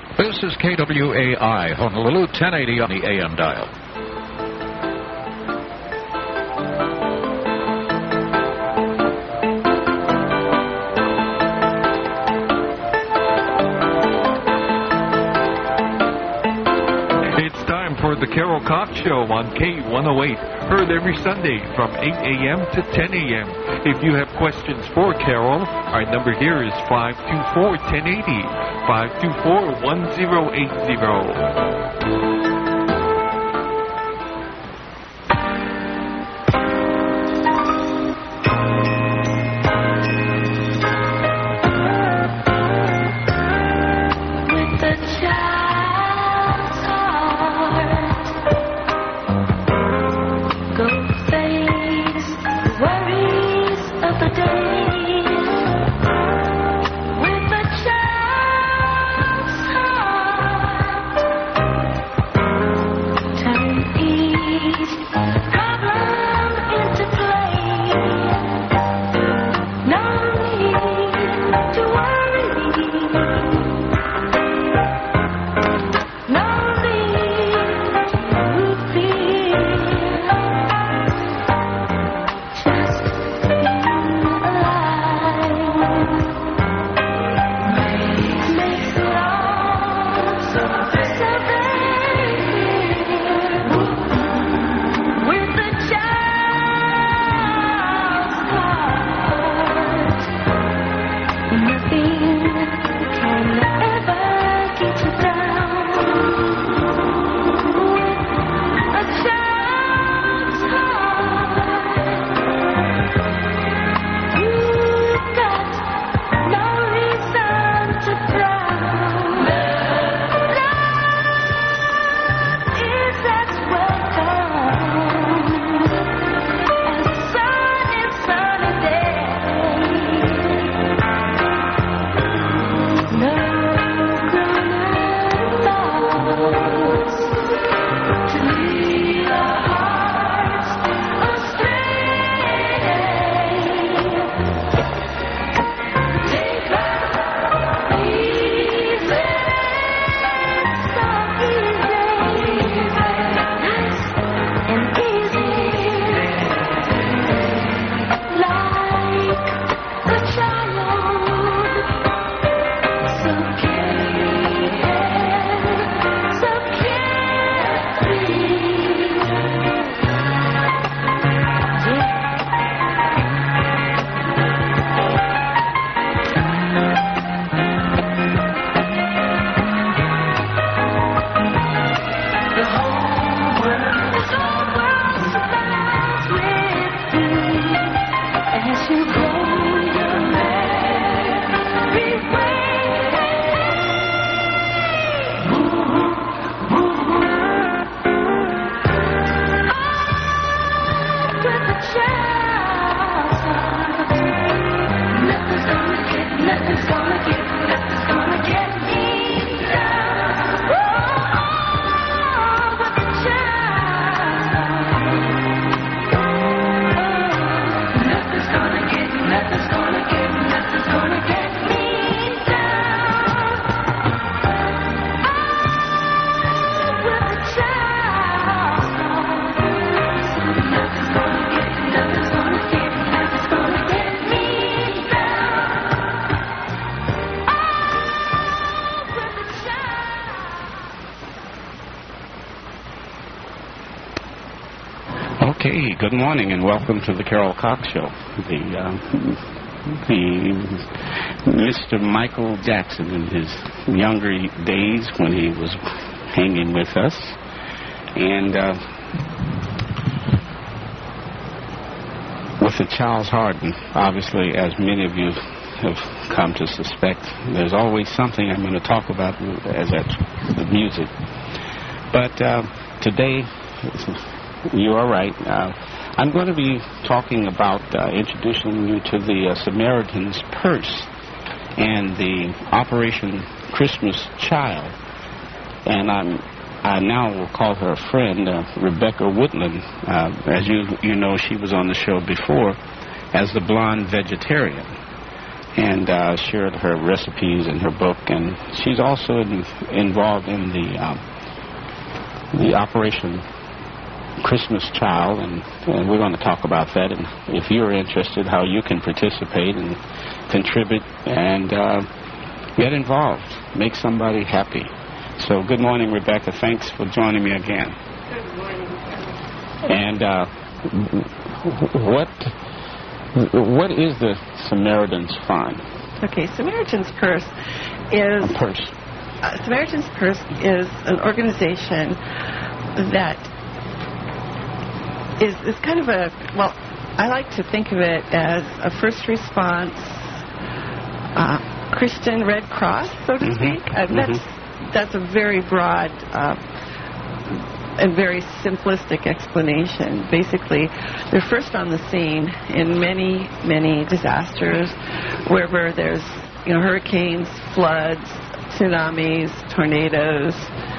This is KWAI, Honolulu, 1080 on the AM dial. It's time for the Carol Cox Show on K108, heard every Sunday from 8 a.m. to 10 a.m. If you have questions for Carol, our number here is 524-1080, 524-1080. Okay, good morning and welcome to the Carol Cox Show. The Mr. Michael Jackson in his younger days when he was hanging with us. And with the Charles Hardin, obviously, as many of you have come to suspect, there's always something I'm going to talk about as that's the music. But today, you are right. I'm going to be talking about introducing you to the Samaritan's Purse and the Operation Christmas Child. And I now will call her a friend, Rebecca Woodland. As you know, she was on the show before as the blonde vegetarian. and shared her recipes in her book. And she's also involved in the Operation Christmas Child, and we're going to talk about that. And if you're interested, how you can participate and contribute and get involved, make somebody happy. So good morning, Rebecca. Thanks for joining me again. Good morning. And what is the Samaritan's Fund? Okay, Samaritan's Purse is Samaritan's Purse is an organization that is kind of I like to think of it as a first response Christian Red Cross, so to speak. That's a very broad and very simplistic explanation. Basically, they're first on the scene in many, many disasters, wherever there's hurricanes, floods, tsunamis, tornadoes,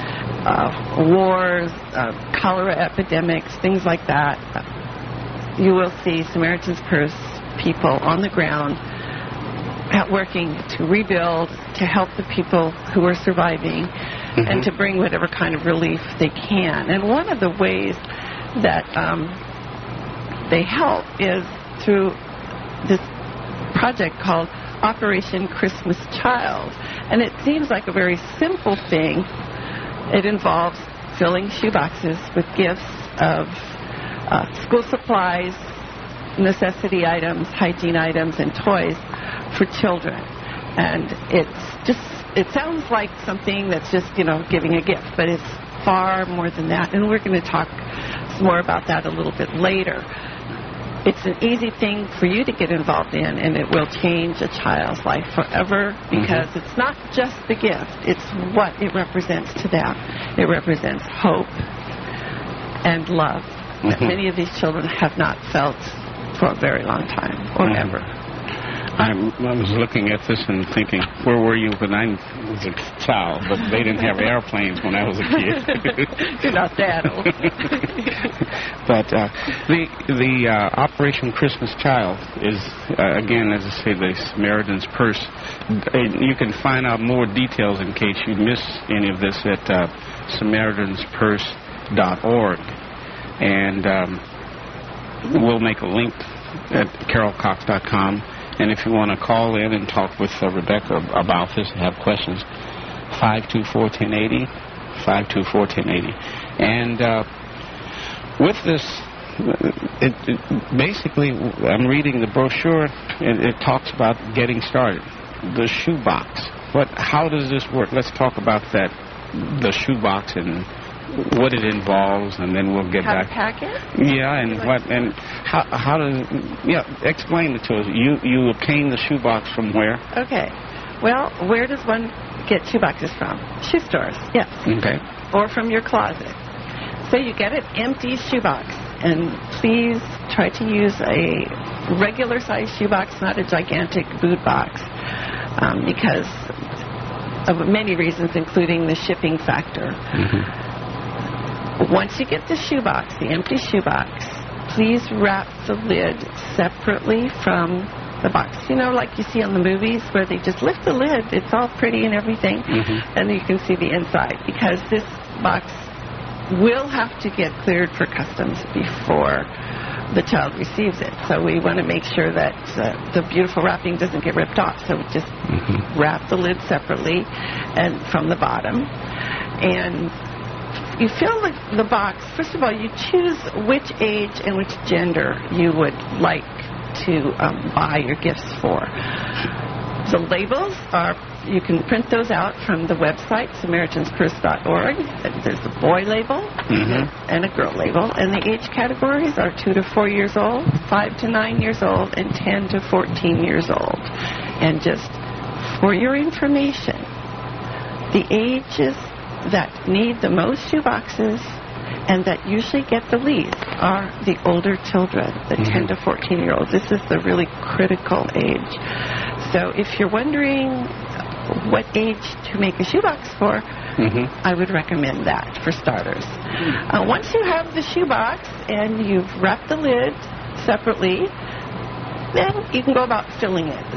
wars, cholera epidemics, things like that. You will see Samaritan's Purse people on the ground working to rebuild, to help the people who are surviving, and to bring whatever kind of relief they can. And one of the ways that they help is through this project called Operation Christmas Child. And it seems like a very simple thing. It involves filling shoeboxes with gifts of school supplies, necessity items, hygiene items, and toys for children. And it sounds like something that's just, giving a gift, but it's far more than that. And we're going to talk some more about that a little bit later. It's an easy thing for you to get involved in, and it will change a child's life forever, because it's not just the gift, it's what it represents to them. It represents hope and love that many of these children have not felt for a very long time, or ever. I was looking at this and thinking, where were you when I was a child? But they didn't have airplanes when I was a kid. You're not that old. But the Operation Christmas Child is, again, as I say, the Samaritan's Purse. You can find out more details in case you miss any of this at SamaritansPurse.org. And we'll make a link at carolcox.com. And if you want to call in and talk with Rebecca about this and have questions, 524-1080, 524-1080. And with this, basically, I'm reading the brochure, and it talks about getting started. The shoebox. How does this work? Let's talk about that, the shoebox, and what it involves, and then we'll get back. How to pack it? Yeah, and how does, explain it to us. You obtain the shoebox from where? Okay. Well, where does one get shoeboxes from? Shoe stores, yes. Okay. Or from your closet. So you get an empty shoebox, and please try to use a regular size shoebox, not a gigantic boot box, because of many reasons, including the shipping factor. Once you get the shoebox, the empty shoebox, please wrap the lid separately from the box. Like you see on the movies where they just lift the lid. It's all pretty and everything, and you can see the inside, because this box will have to get cleared for customs before the child receives it. So we want to make sure that the beautiful wrapping doesn't get ripped off. So we just wrap the lid separately and from the bottom. And you fill the box. First of all, you choose which age and which gender you would like to buy your gifts for. The labels you can print those out from the website, SamaritansPurse.org. There's a boy label and a girl label. And the age categories are 2 to 4 years old, 5 to 9 years old, and 10 to 14 years old. And just for your information, the ages that need the most shoeboxes and that usually get the least are the older children, the 10 to 14-year-olds. This is the really critical age. So if you're wondering what age to make a shoebox for, I would recommend that for starters. Once you have the shoebox and you've wrapped the lid separately, then you can go about filling it.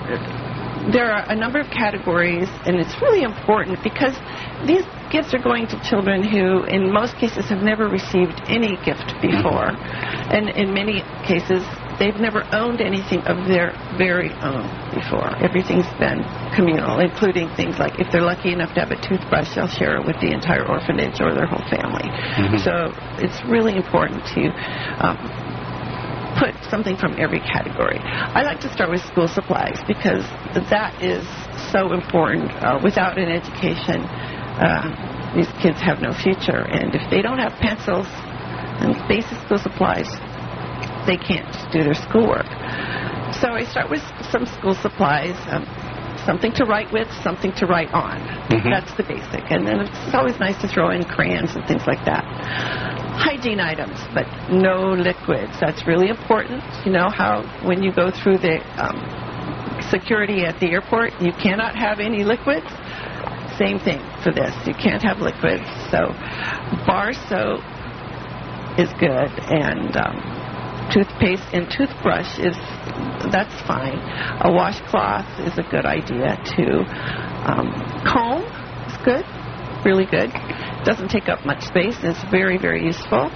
there are a number of categories, and it's really important because these gifts are going to children who, in most cases, have never received any gift before. And in many cases, they've never owned anything of their very own before. Everything's been communal, including things like if they're lucky enough to have a toothbrush, they'll share it with the entire orphanage or their whole family. So it's really important to put something from every category. I like to start with school supplies because that is so important. Without an education, these kids have no future. And if they don't have pencils and basic school supplies, they can't do their schoolwork. So I start with some school supplies, something to write with, something to write on. That's the basic. And then it's always nice to throw in crayons and things like that. Hygiene items, but no liquids. That's really important. You know how when you go through the security at the airport, you cannot have any liquids? Same thing for this. You can't have liquids. So bar soap is good, and toothpaste and toothbrush that's fine. A washcloth is a good idea too. Comb is good, really good. Doesn't take up much space. It's very, very useful.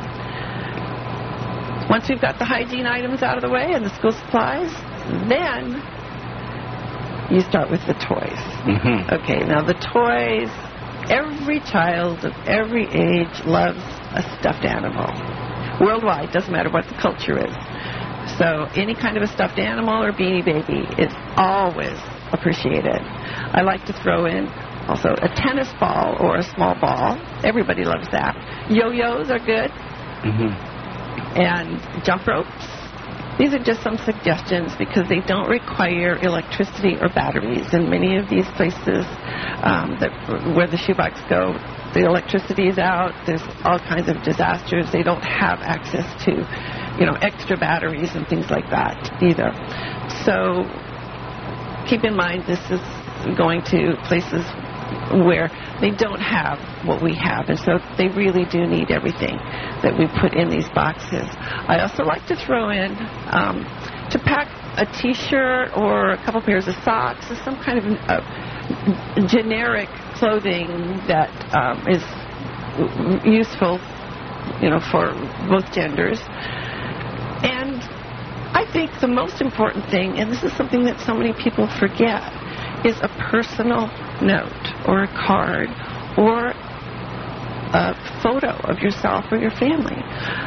Once we've got the hygiene items out of the way and the school supplies, then you start with the toys. Okay, now the toys, every child of every age loves a stuffed animal. Worldwide, doesn't matter what the culture is. So any kind of a stuffed animal or Beanie Baby is always appreciated. I like to throw in also a tennis ball or a small ball. Everybody loves that. Yo-yos are good. And jump ropes. These are just some suggestions because they don't require electricity or batteries. In many of these places where the shoebox go, the electricity is out. There's all kinds of disasters. They don't have access to, extra batteries and things like that either. So keep in mind this is going to places where they don't have what we have, and so they really do need everything that we put in these boxes. I also like to throw in to pack a T-shirt or a couple pairs of socks or some kind of generic clothing that is useful, for both genders. And I think the most important thing, and this is something that so many people forget, is a personal note or a card or a photo of yourself or your family.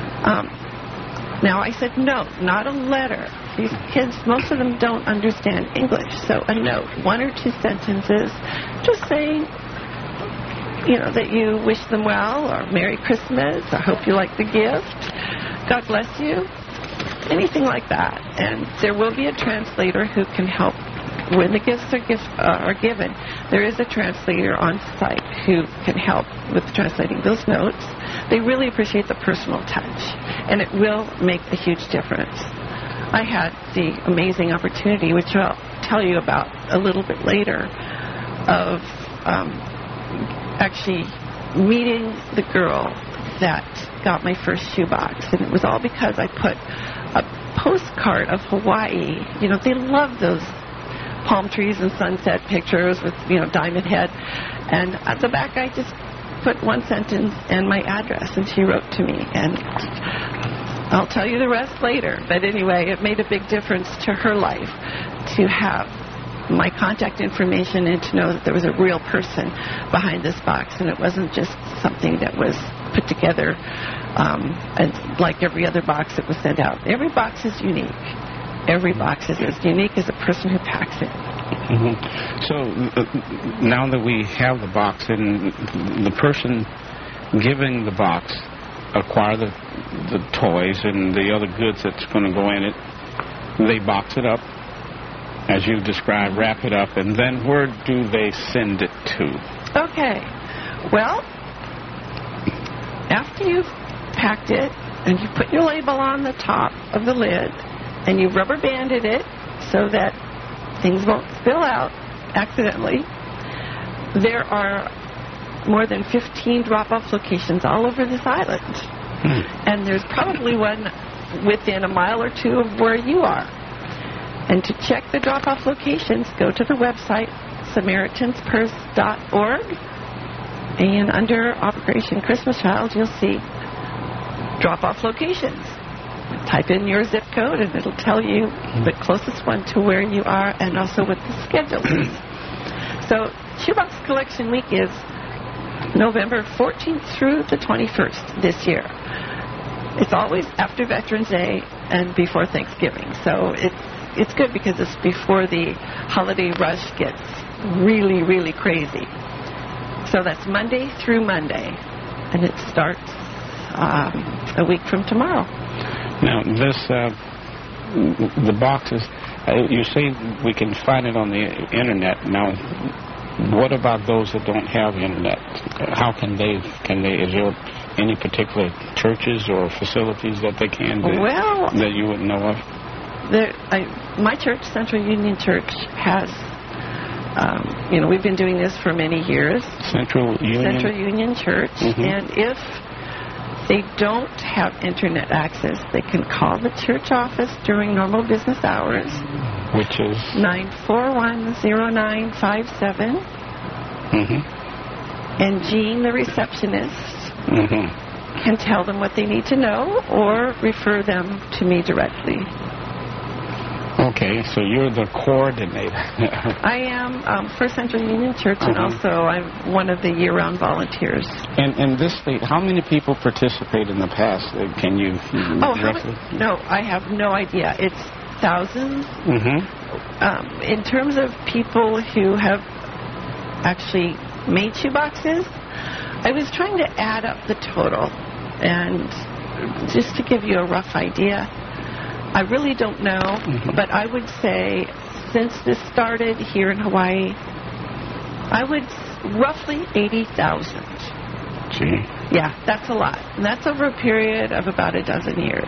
Now, I said note, not a letter. These kids, most of them don't understand English, so a note, 1 or 2 sentences, just saying, that you wish them well, or Merry Christmas, I hope you like the gift, God bless you, anything like that. And there will be a translator who can help. When the gifts are given, there is a translator on site who can help with translating those notes. They really appreciate the personal touch, and it will make a huge difference. I had the amazing opportunity, which I'll tell you about a little bit later, of actually meeting the girl that got my first shoebox, and it was all because I put a postcard of Hawaii. They love those palm trees and sunset pictures with, Diamond Head. And at the back, I just put 1 sentence and my address, and she wrote to me. And I'll tell you the rest later. But anyway, it made a big difference to her life to have my contact information and to know that there was a real person behind this box, and it wasn't just something that was put together and like every other box that was sent out. Every box is unique. Every box is as unique as the person who packs it. So now that we have the box and the person giving the box acquire the toys and the other goods that's going to go in it, they box it up, as you described, wrap it up, and then where do they send it to? Okay. Well, after you've packed it and you put your label on the top of the lid, and you rubber banded it so that things won't spill out accidentally. There are more than 15 drop-off locations all over this island. And there's probably one within a mile or 2 of where you are. And to check the drop-off locations, go to the website, SamaritansPurse.org, and under Operation Christmas Child, you'll see drop-off locations. Type in your zip code, and it'll tell you the closest one to where you are, and also what the schedule is. So, Shoebox Collection Week is November 14th through the 21st this year. It's always after Veterans Day and before Thanksgiving. So it's good because it's before the holiday rush gets really, really crazy. So that's Monday through Monday, and it starts a week from tomorrow. Now, the boxes, you say we can find it on the internet. Now, what about those that don't have internet? How can they, is there any particular churches or facilities that they can do that you wouldn't know of? My church, Central Union Church, has, we've been doing this for many years. Central Union Church, and if they don't have internet access, they can call the church office during normal business hours, which is 941-0957. And Jean, the receptionist, can tell them what they need to know or refer them to me directly. Okay, so you're the coordinator. I am for Central Union Church, and also I'm one of the year-round volunteers. And this thing, how many people participate in the past? Can you roughly? No, I have no idea. It's thousands. In terms of people who have actually made shoeboxes, I was trying to add up the total, and just to give you a rough idea, I really don't know, but I would say since this started here in Hawaii, I would roughly 80,000. Gee. Yeah, that's a lot. And that's over a period of about a dozen years.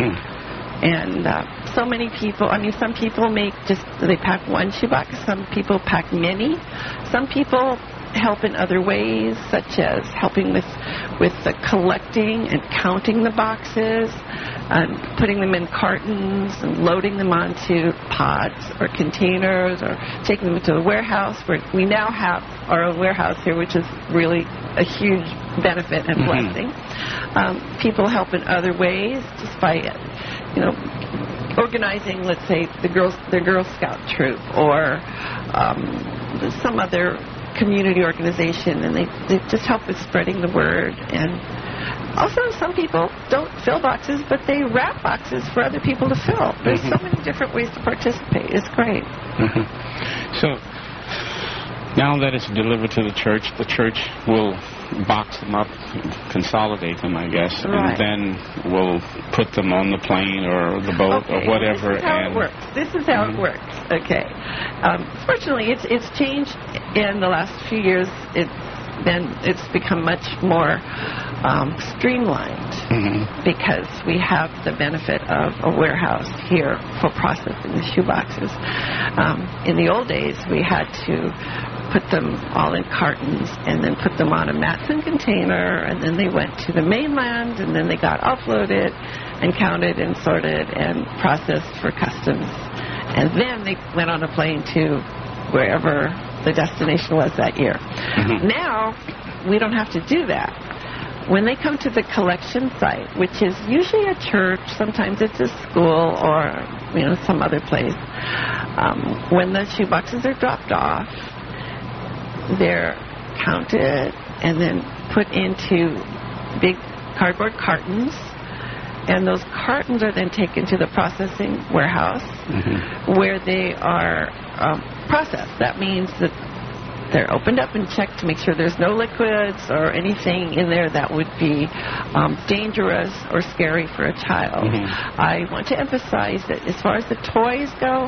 And so many people, some people they pack one shoebox, some people pack many, some people help in other ways, such as helping with the collecting and counting the boxes, and putting them in cartons and loading them onto pods or containers, or taking them to the warehouse. We now have our own warehouse here, which is really a huge benefit and blessing. People help in other ways, just by organizing, let's say, the Girl Scout troop or some other community organization, and they just help with spreading the word. And also, some people don't fill boxes, but they wrap boxes for other people to fill. There's so many different ways to participate. It's great. So now that it's delivered to the church will box them up, consolidate them, I guess, and then we'll put them on the plane or the boat or whatever. This is how it works. Okay. Fortunately, it's changed in the last few years. It's become much more streamlined because we have the benefit of a warehouse here for processing the shoeboxes. In the old days, we had to put them all in cartons and then put them on a Matson container, and then they went to the mainland, and then they got offloaded and counted and sorted and processed for customs. And then they went on a plane to wherever the destination was that year. Now, we don't have to do that. When they come to the collection site, which is usually a church, sometimes it's a school or some other place, when the shoeboxes are dropped off, they're counted and then put into big cardboard cartons, and those cartons are then taken to the processing warehouse where they are processed. That means that they're opened up and checked to make sure there's no liquids or anything in there that would be dangerous or scary for a child. I want to emphasize that as far as the toys go,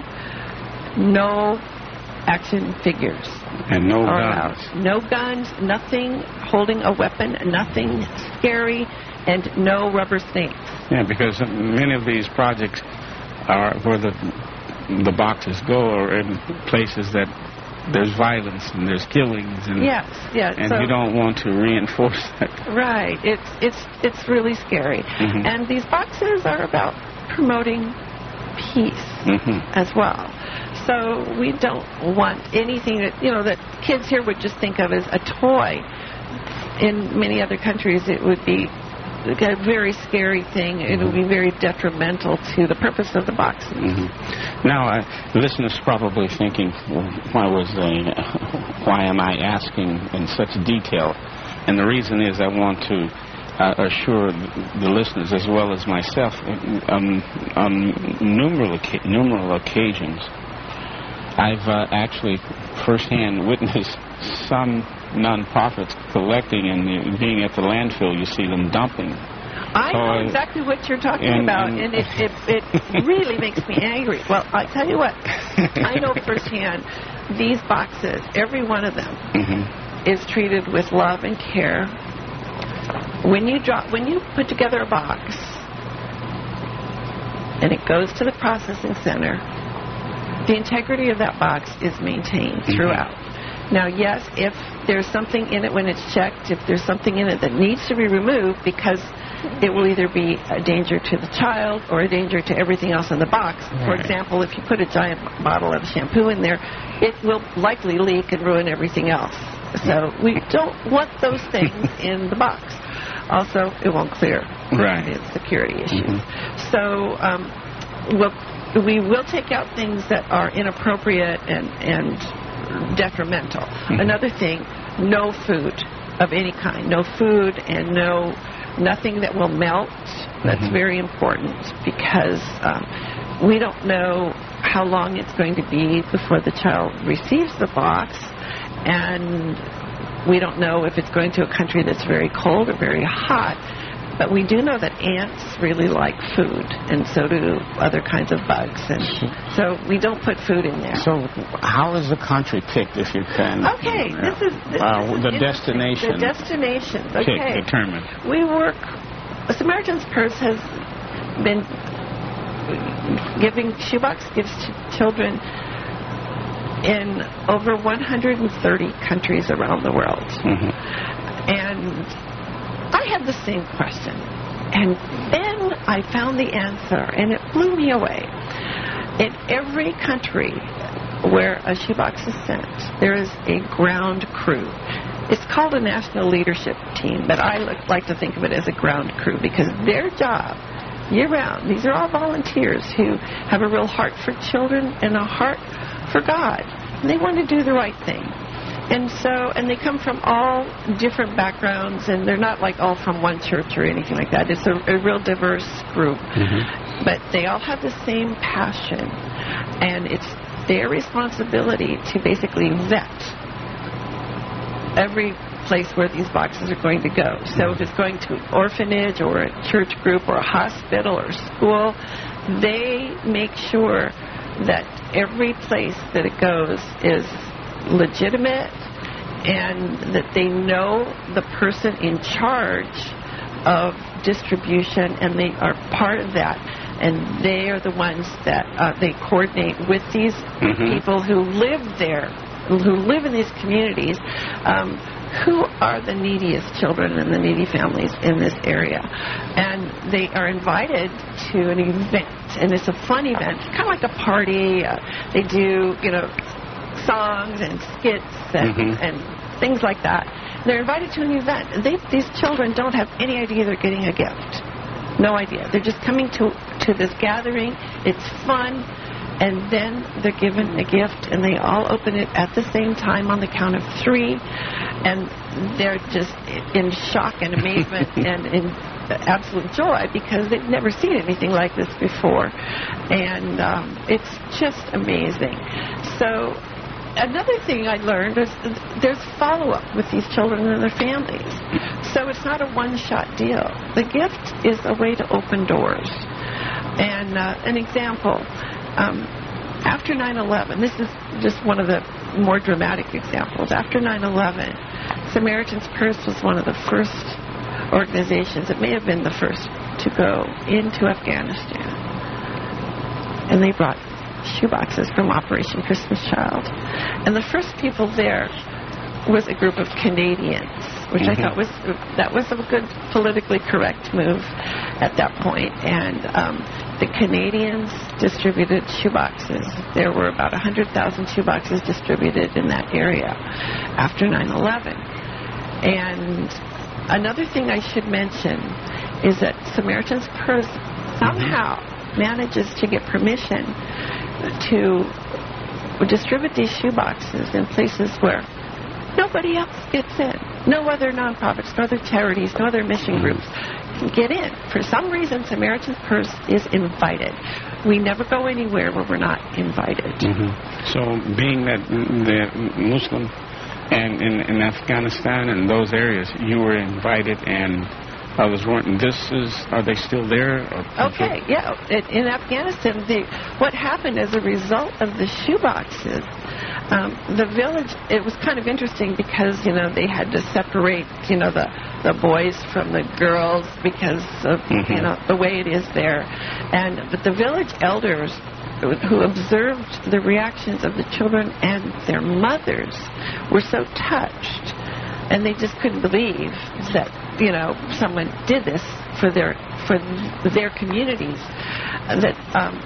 no action figures. And no guns. No guns, nothing holding a weapon, nothing scary, and no rubber snakes. Yeah, because many of these projects are where the boxes go or in places that there's violence and there's killings and and you don't want to reinforce that. Right. It's really scary. And these boxes are about promoting peace as well. So we don't want anything that, that kids here would just think of as a toy. In many other countries, it would be a very scary thing. It would be very detrimental to the purpose of the boxes. Now, the listeners probably thinking, well, why am I asking in such detail? And the reason is I want to assure the listeners as well as myself on numerous occasions I've actually firsthand witnessed some nonprofits collecting and being at the landfill. You see them dumping. I know exactly what you're talking about, and it really makes me angry. Well, I tell you what, I know firsthand these boxes, every one of them, is treated with love and care. When you put together a box and it goes to the processing center, the integrity of that box is maintained throughout. Now, yes, if there's something in it when it's checked, if there's something in it that needs to be removed because it will either be a danger to the child or a danger to everything else in the box. For example, if you put a giant bottle of shampoo in there, it will likely leak and ruin everything else. So we don't want those things in the box. Also, it won't clear. It's security issues. So we will take out things that are inappropriate and detrimental. Another thing, no food of any kind. No food and nothing that will melt. That's very important because we don't know how long it's going to be before the child receives the box, and we don't know if it's going to a country that's very cold or very hot. But we do know that ants really like food, and so do other kinds of bugs. And so we don't put food in there. So how is the country picked, if you can? Okay, this is the destination. The destinations, okay. Determined. We work, Samaritan's Purse has been giving shoebox gifts to children in over 130 countries around the world. And I had the same question, and then I found the answer, and it blew me away. In every country where a shoebox is sent, there is a ground crew. It's called a national leadership team, but I like to think of it as a ground crew because their job, year-round, these are all volunteers who have a real heart for children and a heart for God. And they want to do the right thing. And they come from all different backgrounds, and they're not like all from one church or anything like that. It's a real diverse group. But they all have the same passion, and it's their responsibility to basically vet every place where these boxes are going to go. So if it's going to an orphanage or a church group or a hospital or school, they make sure that every place that it goes is legitimate, and that they know the person in charge of distribution, and they are part of that, and they are the ones that they coordinate with these people who live there, who live in these communities, who are the neediest children and the needy families in this area. And they are invited to an event, and it's a fun event, kind of like a party. They do, songs and skits and things like that. They're invited to an event. These children don't have any idea they're getting a gift. No idea. They're just coming to this gathering. It's fun. And then they're given a gift, and they all open it at the same time on the count of 3. And they're just in shock and amazement and in absolute joy because they've never seen anything like this before. And it's just amazing. So another thing I learned is there's follow-up with these children and their families. So it's not a one-shot deal. The gift is a way to open doors. And an example, after 9/11, this is just one of the more dramatic examples. After 9/11, Samaritan's Purse was one of the first organizations, it may have been the first, to go into Afghanistan. And they brought shoeboxes from Operation Christmas Child. And the first people there was a group of Canadians, which I thought was a good politically correct move at that point. And the Canadians distributed shoeboxes. There were about 100,000 shoeboxes distributed in that area after 9/11. And another thing I should mention is that Samaritan's Purse somehow manages to get permission to distribute these shoeboxes in places where nobody else gets in. No other nonprofits, no other charities, no other mission groups can get in. For some reason, Samaritan's Purse is invited. We never go anywhere where we're not invited. So being that the Muslim and in Afghanistan and those areas, you were invited and others weren't. And are they still there? Okay, yeah. In Afghanistan, what happened as a result of the shoeboxes, the village, it was kind of interesting because, they had to separate, the boys from the girls because of, the way it is there. But the village elders who observed the reactions of the children and their mothers were so touched, and they just couldn't believe that, someone did this for their communities, that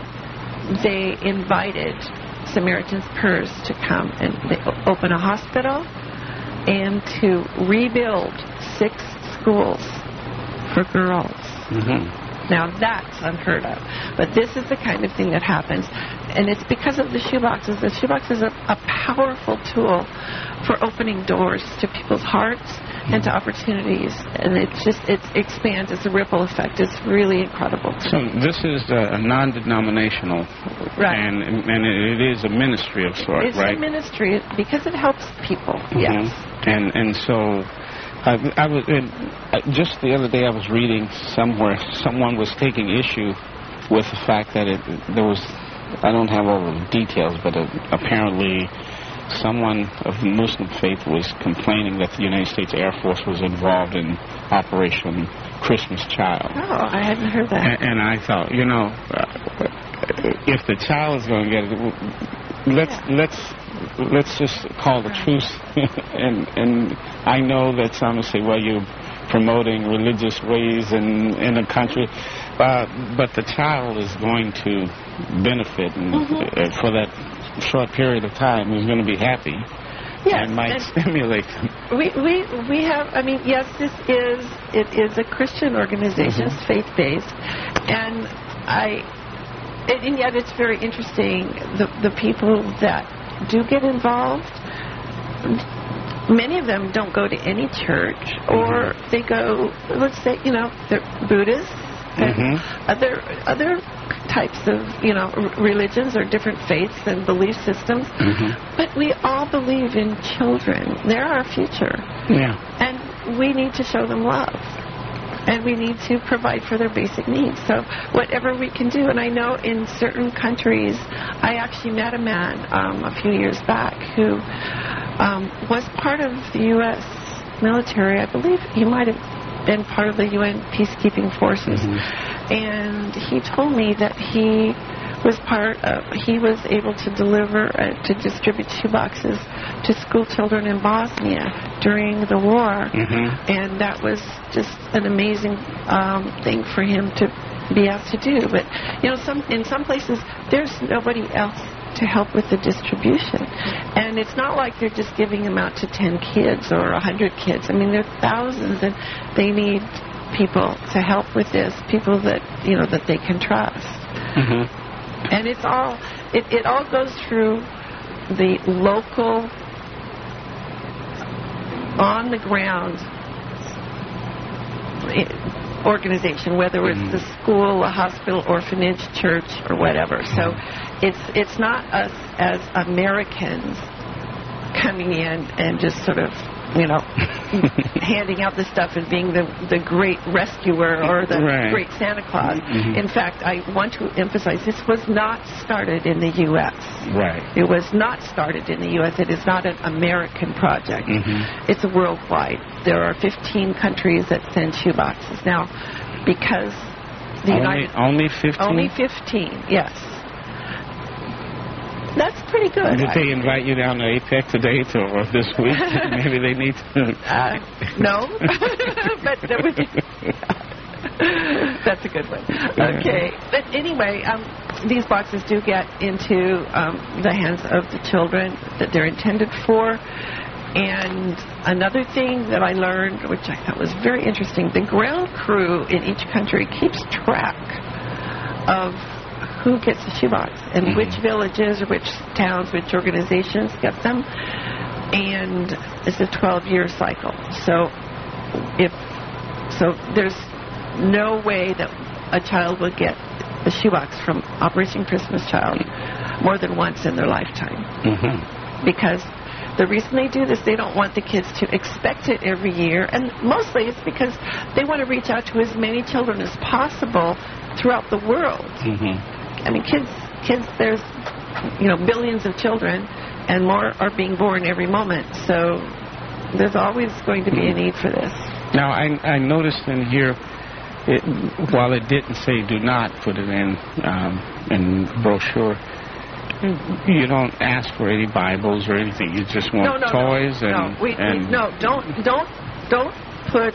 they invited Samaritan's Purse to come and open a hospital and to rebuild 6 schools for girls. Now, that's unheard of. But this is the kind of thing that happens. And it's because of the shoeboxes. The shoebox is a powerful tool for opening doors to people's hearts and to opportunities. And it expands. It's a ripple effect. It's really incredible. So this is a non-denominational, right? And it is a ministry of sorts, right? It's a ministry because it helps people, yes. And so... I was just the other day I was reading somewhere someone was taking issue with the fact that there was, I don't have all the details, but apparently someone of Muslim faith was complaining that the United States Air Force was involved in Operation Christmas Child. Oh, I hadn't heard that. And I thought, if the child is going to get it, let's just call the truce. and I know that some will say, well, you're promoting religious ways in a country, but the child is going to benefit, and for that short period of time, he's going to be happy. Yes, and might stimulate them. We have, yes, it is a Christian organization, it's faith-based, and yet it's very interesting, the people that do get involved, many of them don't go to any church, or they go, let's say, they're Buddhists, and other types of, religions or different faiths and belief systems, but we all believe in children. They're our future. Yeah. And we need to show them love. And we need to provide for their basic needs. So whatever we can do, and I know in certain countries, I actually met a man a few years back who was part of the U.S. military. I believe he might have been part of the UN peacekeeping forces. And he told me that he was able to deliver, to distribute shoeboxes to school children in Bosnia during the war. And that was just an amazing thing for him to be asked to do. But, in some places, there's nobody else to help with the distribution. And it's not like they're just giving them out to 10 kids or 100 kids. There are thousands, and they need people to help with this, people that, that they can trust. And it all goes through the local, on-the-ground organization, whether it's the school, a hospital, orphanage, church, or whatever. So it's not us as Americans coming in and just sort of, handing out the stuff and being the great rescuer or the great Santa Claus. In fact, I want to emphasize this was not started in the U.S. Right. It was not started in the U.S. It is not an American project. It's worldwide. There are 15 countries that send shoeboxes. Now, because the Only 15? Only 15, yes. That's pretty good. Did they invite you down to APEC today or this week? Maybe they need to. No, but that would be. That's a good one. Okay. But anyway, these boxes do get into the hands of the children that they're intended for. And another thing that I learned, which I thought was very interesting, the ground crew in each country keeps track of who gets a shoebox and which villages or which towns, which organizations get them. And it's a 12-year cycle. So there's no way that a child will get the shoebox from Operation Christmas Child more than once in their lifetime. Because the reason they do this, they don't want the kids to expect it every year. And mostly it's because they want to reach out to as many children as possible throughout the world. I mean, kids, there's, billions of children, and more are being born every moment. So there's always going to be a need for this. Now, I noticed in here, while it didn't say do not put it in brochure, you don't ask for any Bibles or anything. You just want toys don't put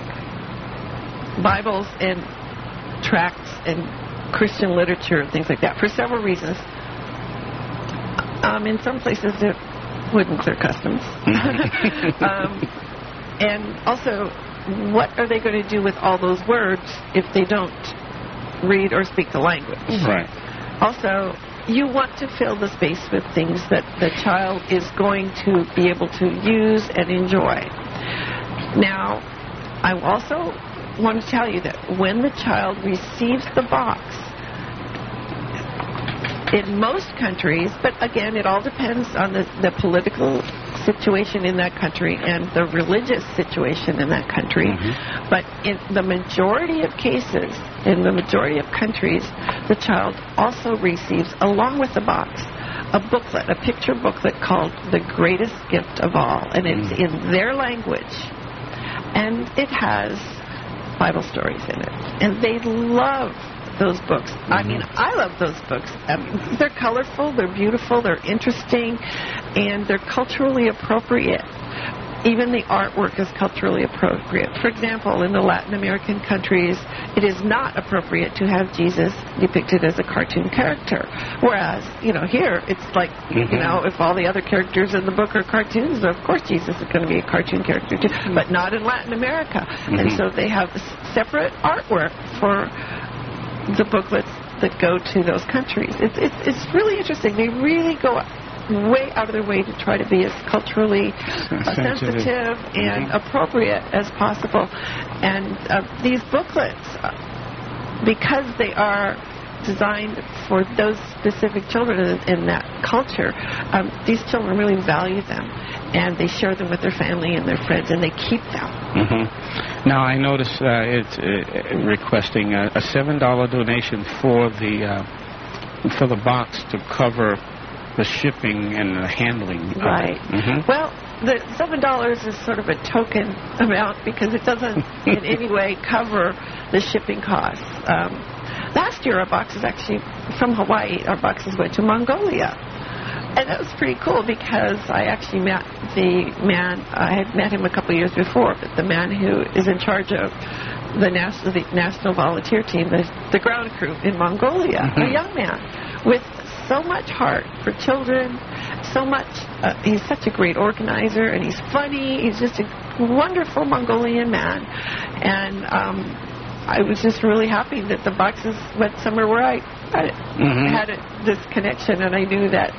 Bibles and tracts and Christian literature and things like that for several reasons. In some places it wouldn't clear customs. And also, what are they going to do with all those words if they don't read or speak the language? Right. Also, you want to fill the space with things that the child is going to be able to use and enjoy. Now, I also want to tell you that when the child receives the box, in most countries, but again, it all depends on the political situation in that country and the religious situation in that country. But in the majority of cases, in the majority of countries, the child also receives, along with the box, a booklet, a picture booklet called The Greatest Gift of All. And it's in their language. And it has Bible stories in it. And they love those books. I mean, I love those books. They're colorful, they're beautiful, they're interesting, and they're culturally appropriate. Even the artwork is culturally appropriate. For example, in the Latin American countries, it is not appropriate to have Jesus depicted as a cartoon character. Whereas, here, it's like, if all the other characters in the book are cartoons, of course Jesus is going to be a cartoon character too, but not in Latin America. And so they have separate artwork for the booklets that go to those countries. It's really interesting. They really go way out of their way to try to be as culturally sensitive and appropriate as possible. And these booklets, because they are designed for those specific children in that culture, these children really value them, and they share them with their family and their friends, and they keep them. Now, I notice it's requesting a $7 donation for the box to cover the shipping and the handling. Right. Well, the $7 is sort of a token amount because it doesn't in any way cover the shipping costs. Last year, our boxes actually, from Hawaii, our boxes went to Mongolia. And that was pretty cool because I actually met the man, I had met him a couple of years before, but the man who is in charge of the National Volunteer Team, the ground crew in Mongolia, a young man with so much heart for children, so much, he's such a great organizer, and he's funny, he's just a wonderful Mongolian man. And I was just really happy that the boxes went somewhere where I had this connection, and I knew that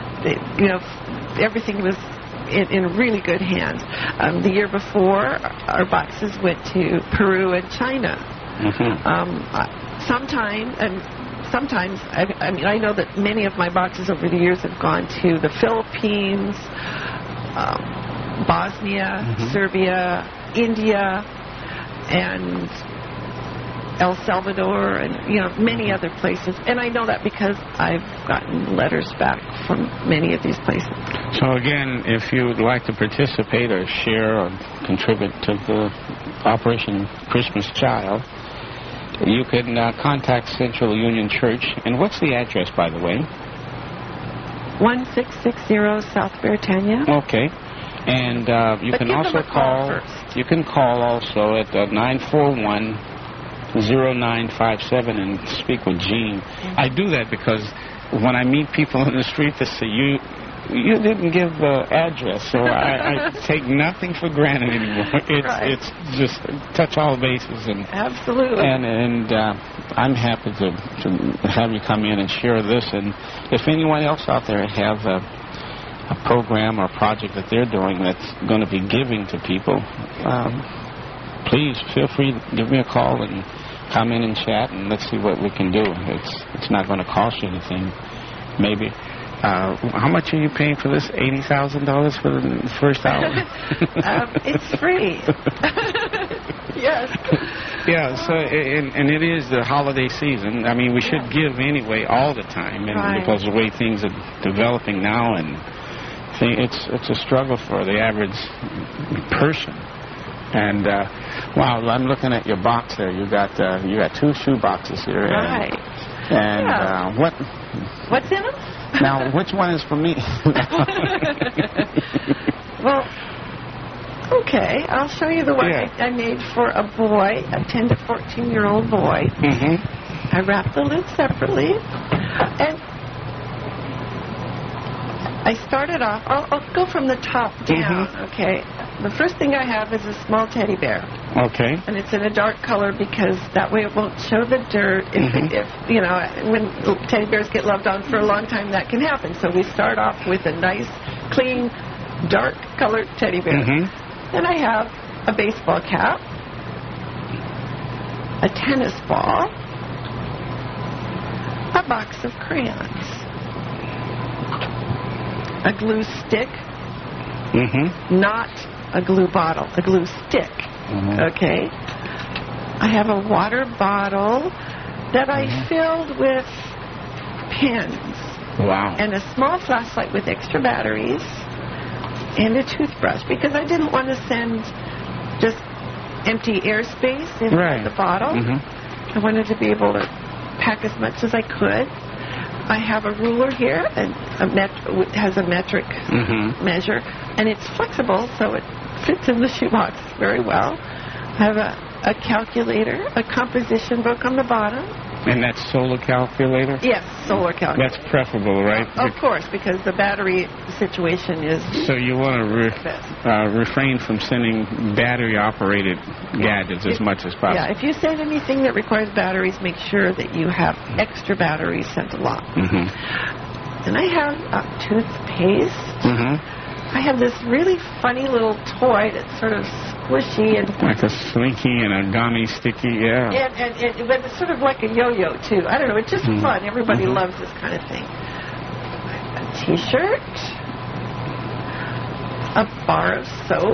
everything was in really good hands. The year before, our boxes went to Peru and China. Sometimes, I know that many of my boxes over the years have gone to the Philippines, Bosnia, Serbia, India, and El Salvador, and many other places. And I know that because I've gotten letters back from many of these places. So again, if you would like to participate or share or contribute to the Operation Christmas Child, you can contact Central Union Church. And what's the address, by the way? 1660 South Beretania. Okay. And you can also call. You can call also at 941 0957 and speak with Gene. I do that because when I meet people in the street, they say, you didn't give the address, so I take nothing for granted anymore. It's just touch all bases. And absolutely. And I'm happy to have you come in and share this. And if anyone else out there has a program or project that they're doing that's going to be giving to people, please feel free to give me a call and come in and chat, and let's see what we can do. It's not going to cost you anything, maybe. How much are you paying for this? $80,000 for the first hour? It's free. Yes. Yeah. So, and it is the holiday season. I mean, we should give anyway all the time, and because of the way things are developing now, and it's a struggle for the average person. And wow, I'm looking at your box there. You got 2 shoe boxes here. Right. And what's in them? Now, which one is for me? Well, okay, I'll show you the one I made for a boy, a 10 to 14-year-old boy. Mm-hmm. I wrapped the lid separately, and I started off, I'll go from the top down, okay? The first thing I have is a small teddy bear. Okay. And it's in a dark color because that way it won't show the dirt. If you know, when teddy bears get loved on for a long time, that can happen. So we start off with a nice, clean, dark colored teddy bear. Then I have a baseball cap, a tennis ball, a box of crayons, a glue stick, not a glue bottle, a glue stick. Okay. I have a water bottle that I filled with pens. Wow. And a small flashlight with extra batteries and a toothbrush because I didn't want to send just empty airspace in the bottle. I wanted to be able to pack as much as I could. I have a ruler here, and it has a metric measure, and it's flexible, so it fits in the shoebox very well. I have a calculator, a composition book on the bottom. And that's solar calculator? Yes, solar calculator. That's preferable, right? Of course, because the battery situation is... So you want to refrain from sending battery-operated gadgets as much as possible. Yeah, if you send anything that requires batteries, make sure that you have extra batteries sent along. And I have toothpaste. I have this really funny little toy that's sort of squishy and... Like a slinky and a gummy sticky, And but it's sort of like a yo-yo, too. I don't know, it's just fun. Everybody loves this kind of thing. A T-shirt. A bar of soap.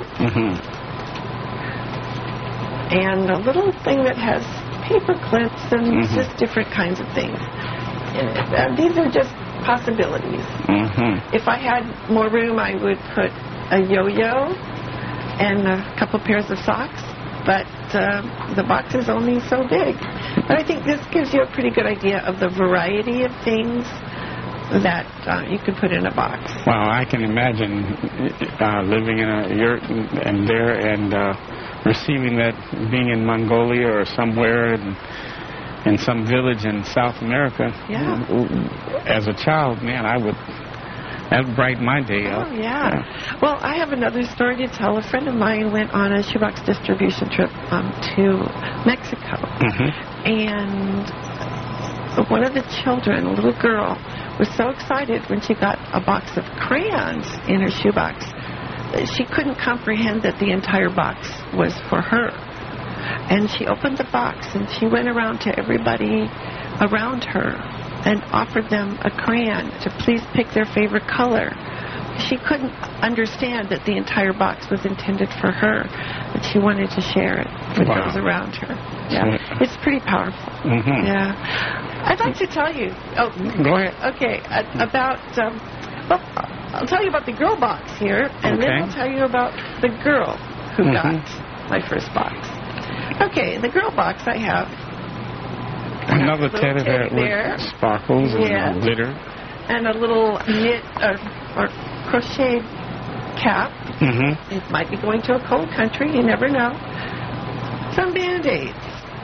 And a little thing that has paper clips and just different kinds of things. And these are just possibilities. If I had more room, I would put a yo-yo and a couple pairs of socks, but the box is only so big. But I think this gives you a pretty good idea of the variety of things that you can put in a box. Well, I can imagine living in a yurt and receiving that, being in Mongolia or somewhere in some village in South America. As a child, man, that would brighten my day up. Well, I have another story to tell. A friend of mine went on a shoebox distribution trip to Mexico. And one of the children, a little girl, was so excited when she got a box of crayons in her shoebox. She couldn't comprehend that the entire box was for her. And she opened the box and she went around to everybody around her and offered them a crayon to please pick their favorite color. She couldn't understand that the entire box was intended for her, but she wanted to share it with those around her. It's pretty powerful. I'd like to tell you. Oh, go ahead. Okay, about. I'll tell you about the girl box here, and then I'll tell you about the girl who got my first box. Okay, the girl box I have. Another teddy bear with sparkles and glitter. And a little knit or crocheted cap. It might be going to a cold country, you never know. Some Band-Aids.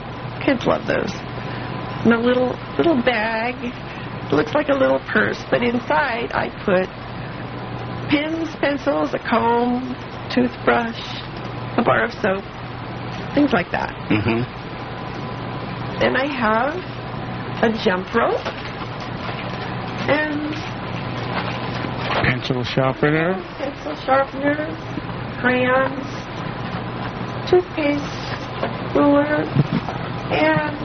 Kids love those. And a little bag. Looks like a little purse, but inside I put pens, pencils, a comb, toothbrush, a bar of soap, things like that. Mm-hmm. Then I have a jump rope and Pencil sharpener. Crayons, toothpaste, ruler, and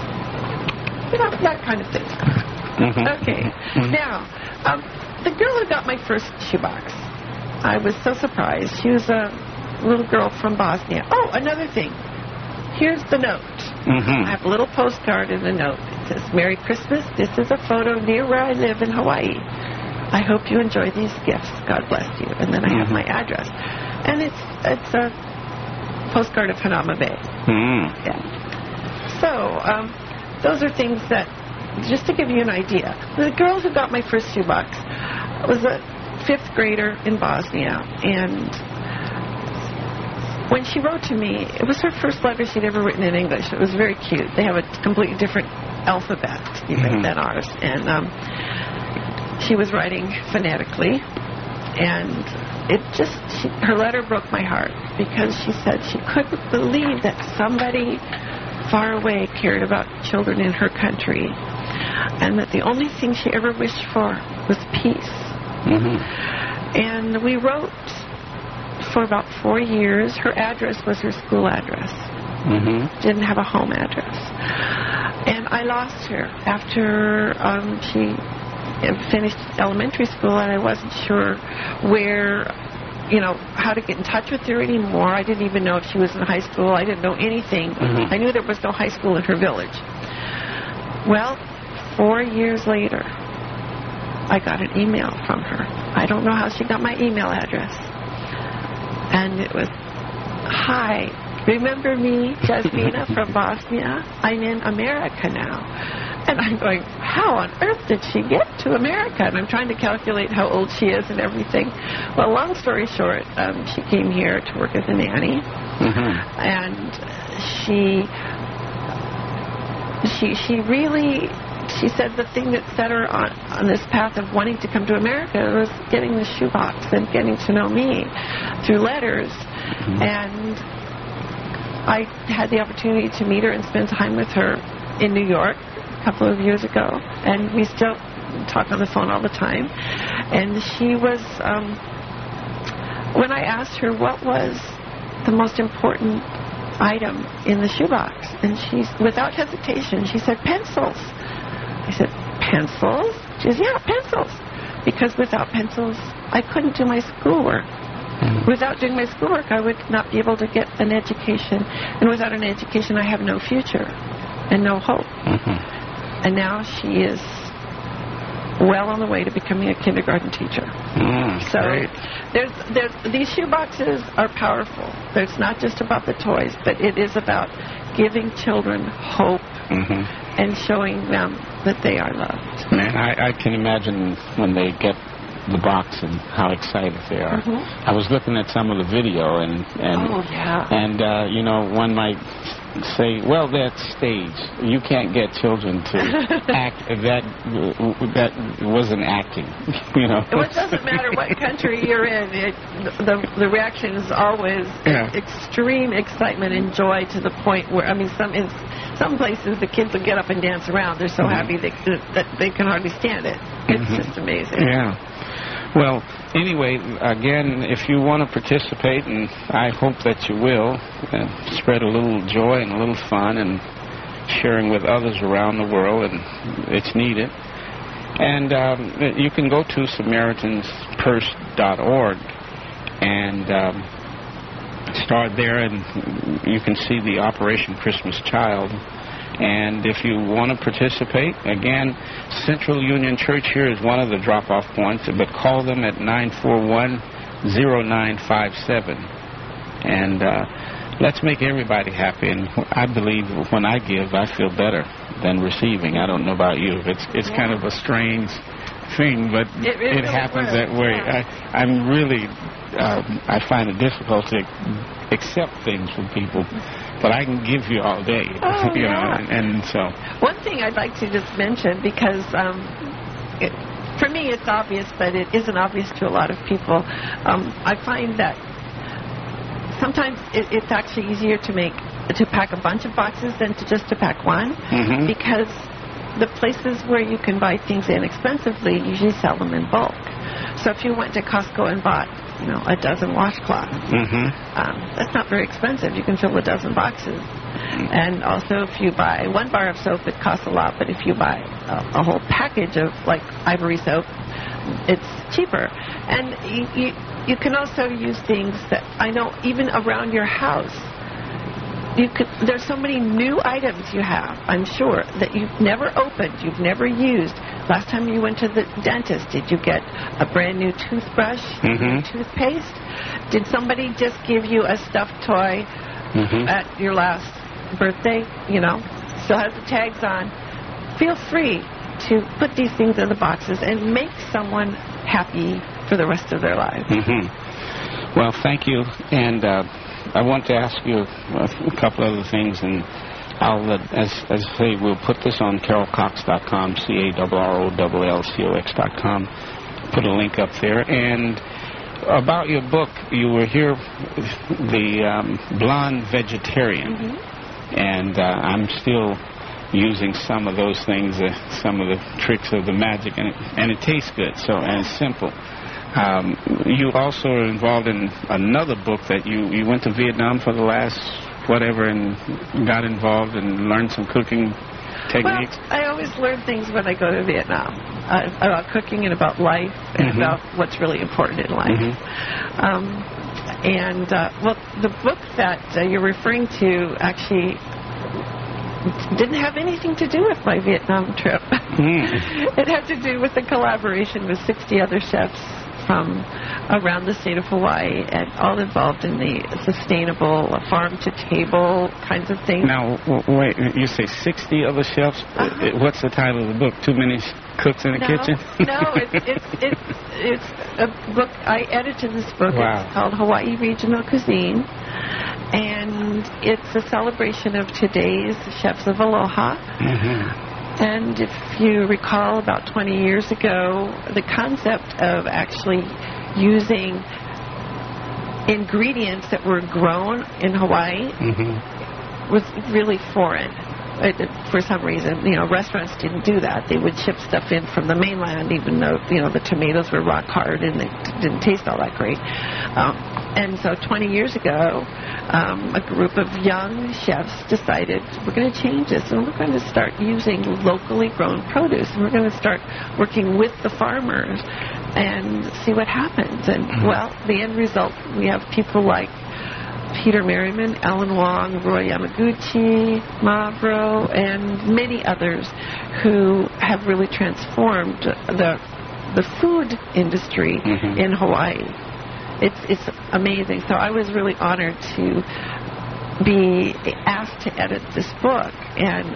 that kind of thing. Mm-hmm. Okay. Mm-hmm. Now, the girl who got my first shoebox, I was so surprised. She was a little girl from Bosnia. Oh, another thing. Here's the note. Mm-hmm. I have a little postcard in the note. It says, "Merry Christmas. This is a photo near where I live in Hawaii. I hope you enjoy these gifts. God bless you." And then I have my address. And it's a postcard of Hanama Bay. Mm. Yeah. So, those are things that, just to give you an idea, the girl who got my first shoebox was a 5th grader in Bosnia, and when she wrote to me, it was her first letter she'd ever written in English. It was very cute. They have a completely different alphabet than ours, and she was writing phonetically, and her letter broke my heart, because she said she couldn't believe that somebody far away cared about children in her country, and that the only thing she ever wished for was peace. Mm-hmm. And we wrote for about 4 years. Her address was her school address. Mm-hmm. Didn't have a home address. And I lost her after she finished elementary school, and I wasn't sure how to get in touch with her anymore. I didn't even know if she was in high school. I didn't know anything. Mm-hmm. I knew there was no high school in her village. Well, 4 years later, I got an email from her. I don't know how she got my email address. And it was, "Hi, remember me, Jasmina from Bosnia? I'm in America now." And I'm going, how on earth did she get to America? And I'm trying to calculate how old she is and everything. Well, long story short, she came here to work as a nanny. Mm-hmm. And she said the thing that set her on this path of wanting to come to America was getting the shoebox and getting to know me through letters. Mm-hmm. And I had the opportunity to meet her and spend time with her in New York a couple of years ago, and we still talk on the phone all the time. And she was, when I asked her what was the most important item in the shoebox, and without hesitation, she said, "Pencils." I said, "Pencils?" She says, "Yeah, pencils." Because without pencils, I couldn't do my schoolwork. Mm-hmm. Without doing my schoolwork, I would not be able to get an education. And without an education, I have no future and no hope. Mm-hmm. And now she is well on the way to becoming a kindergarten teacher. So there's these shoe boxes are powerful. It's not just about the toys, but it is about giving children hope and showing them that they are loved. Man, I can imagine when they get the box and how excited they are. I was looking at some of the video, and you know, one might say, well, that's stage. You can't get children to act. That wasn't acting, you know. Well, it doesn't matter what country you're in. The reaction is always extreme excitement and joy, to the point where, I mean, in some places the kids will get up and dance around. They're so happy that they can hardly stand it. It's just amazing. Yeah. Well, anyway, again, if you want to participate, and I hope that you will, spread a little joy and a little fun and sharing with others around the world, and it's needed. And you can go to SamaritansPurse.org and start there, and you can see the Operation Christmas Child. And if you want to participate, again, Central Union Church here is one of the drop-off points, but call them at 941-0957. And let's make everybody happy. And I believe when I give, I feel better than receiving. I don't know about you. It's kind of a strange thing, but it really happens works, that way. yeah. I'm really, I find it difficult to accept things from people, but I can give you all day, Oh, you know, yeah. and so. One thing I'd like to just mention, because for me it's obvious, but it isn't obvious to a lot of people. I find that sometimes it's actually easier to pack a bunch of boxes than to pack one, because the places where you can buy things inexpensively usually sell them in bulk. So if you went to Costco and bought, a dozen washcloths, that's not very expensive. You can fill a dozen boxes. And also, if you buy one bar of soap, it costs a lot. But if you buy a whole package of, like, Ivory soap, it's cheaper. And you can also use things that, I know, even around your house. There's so many new items you have, I'm sure, that you've never opened, you've never used. Last time you went to the dentist, did you get a brand new toothbrush, toothpaste? Did somebody just give you a stuffed toy at your last birthday? Still has the tags on. Feel free to put these things in the boxes and make someone happy for the rest of their lives. Well, thank you, and I want to ask you a couple other things, and I'll, as I say, we'll put this on CarolCox.com, CarolLCOX.com, put a link up there. And about your book, you were here, the Blonde Vegetarian, and I'm still using some of those things, some of the tricks of the magic, and it tastes good, and it's simple. You also are involved in another book that you went to Vietnam for the last whatever and got involved and learned some cooking techniques. Well, I always learn things when I go to Vietnam about cooking and about life and about what's really important in life. Well, the book that you're referring to actually didn't have anything to do with my Vietnam trip. It had to do with the collaboration with 60 other chefs from around the state of Hawaii, and all involved in the sustainable farm-to-table kinds of things. Now, wait, you say 60 other chefs? What's the title of the book? Too many cooks in the kitchen? No, it's a book. I edited this book. Wow. It's called Hawaii Regional Cuisine, and it's a celebration of today's chefs of Aloha. And if you recall, about 20 years ago, the concept of actually using ingredients that were grown in Hawaii was really foreign. For some reason, restaurants didn't do that. They would ship stuff in from the mainland, even though, the tomatoes were rock hard and they didn't taste all that great. And so 20 years ago, a group of young chefs decided, we're going to change this, and we're going to start using locally grown produce, and we're going to start working with the farmers and see what happens. And, well, the end result, we have people like Peter Merriman, Alan Wong, Roy Yamaguchi, Mavro, and many others who have really transformed the food industry in Hawaii. It's amazing. So I was really honored to be asked to edit this book, and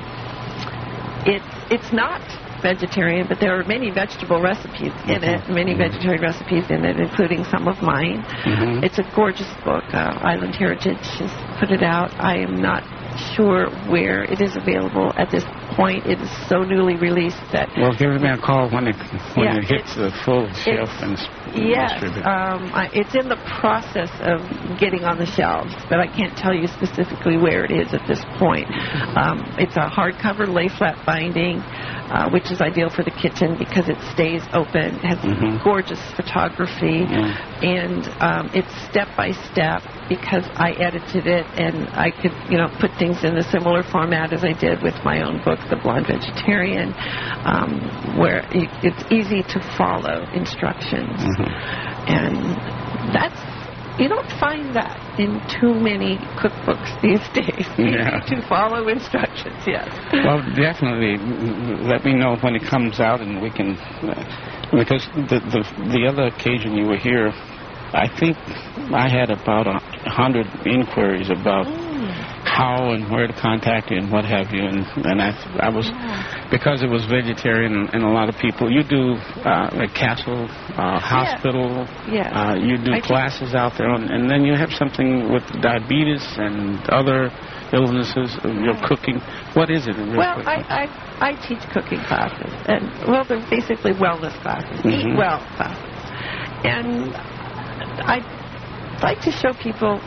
it's not vegetarian, but there are many vegetable recipes in it, many vegetarian recipes in it, including some of mine. It's a gorgeous book. Island Heritage has put it out. I am not sure where it is available at this point. It is so newly released that... Well, give me a call when it hits the full shelf and distribute. It's in the process of getting on the shelves, but I can't tell you specifically where it is at this point. It's a hardcover lay-flat binding, which is ideal for the kitchen because it stays open. It has gorgeous photography, and it's step-by-step because I edited it, and I could, put things in a similar format as I did with my own book, The Blonde Vegetarian, where it's easy to follow instructions. And you don't find that in too many cookbooks these days. To follow instructions, yes. Well, definitely. Let me know when it comes out, and we can... because the other occasion you were here, I think I had about 100 inquiries about how and where to contact you and what have you. And I was, because it was vegetarian and a lot of people, you do like Castle Hospital, you do classes out there, and then you have something with diabetes and other illnesses, you're cooking. What is it? Well, I teach cooking classes, and they're basically wellness classes, eat well classes. And I like to show people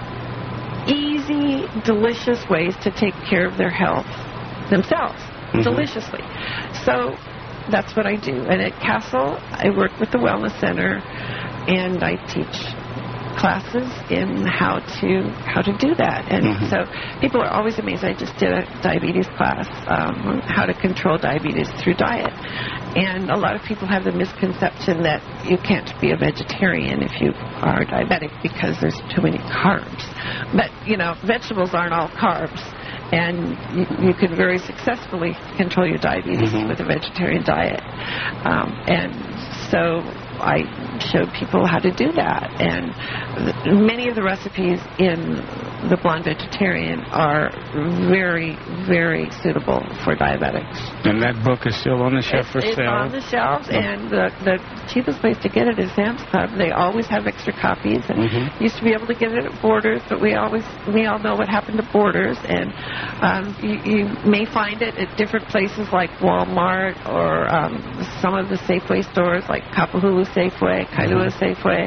easy, delicious ways to take care of their health themselves, deliciously. So that's what I do. And at Castle, I work with the Wellness Center, and I teach classes in how to do that. And so people are always amazed. I just did a diabetes class on how to control diabetes through diet. And a lot of people have the misconception that you can't be a vegetarian if you are diabetic because there's too many carbs. But, vegetables aren't all carbs. And you can very successfully control your diabetes with a vegetarian diet. And so I showed people how to do that. And many of the recipes in the Blonde Vegetarian are very, very suitable for diabetics. And that book is still on the shelf for sale? It's on the shelves, and the cheapest place to get it is Sam's Club. They always have extra copies. And used to be able to get it at Borders, but we all know what happened to Borders. And you may find it at different places like Walmart or some of the Safeway stores like Kapahulu Safeway, Kailua Safeway,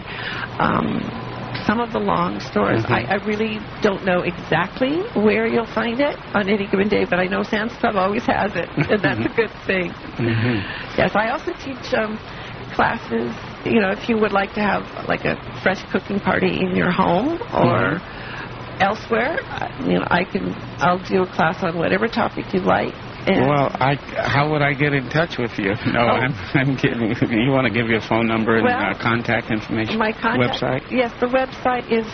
some of the long stores. I really don't know exactly where you'll find it on any given day, but I know Sam's Club always has it, and that's a good thing. Yes, I also teach classes, if you would like to have like a fresh cooking party in your home or elsewhere, I'll do a class on whatever topic you like. Well, how would I get in touch with you? No, I'm kidding. You want to give your phone number and contact information? My website? Yes, the website is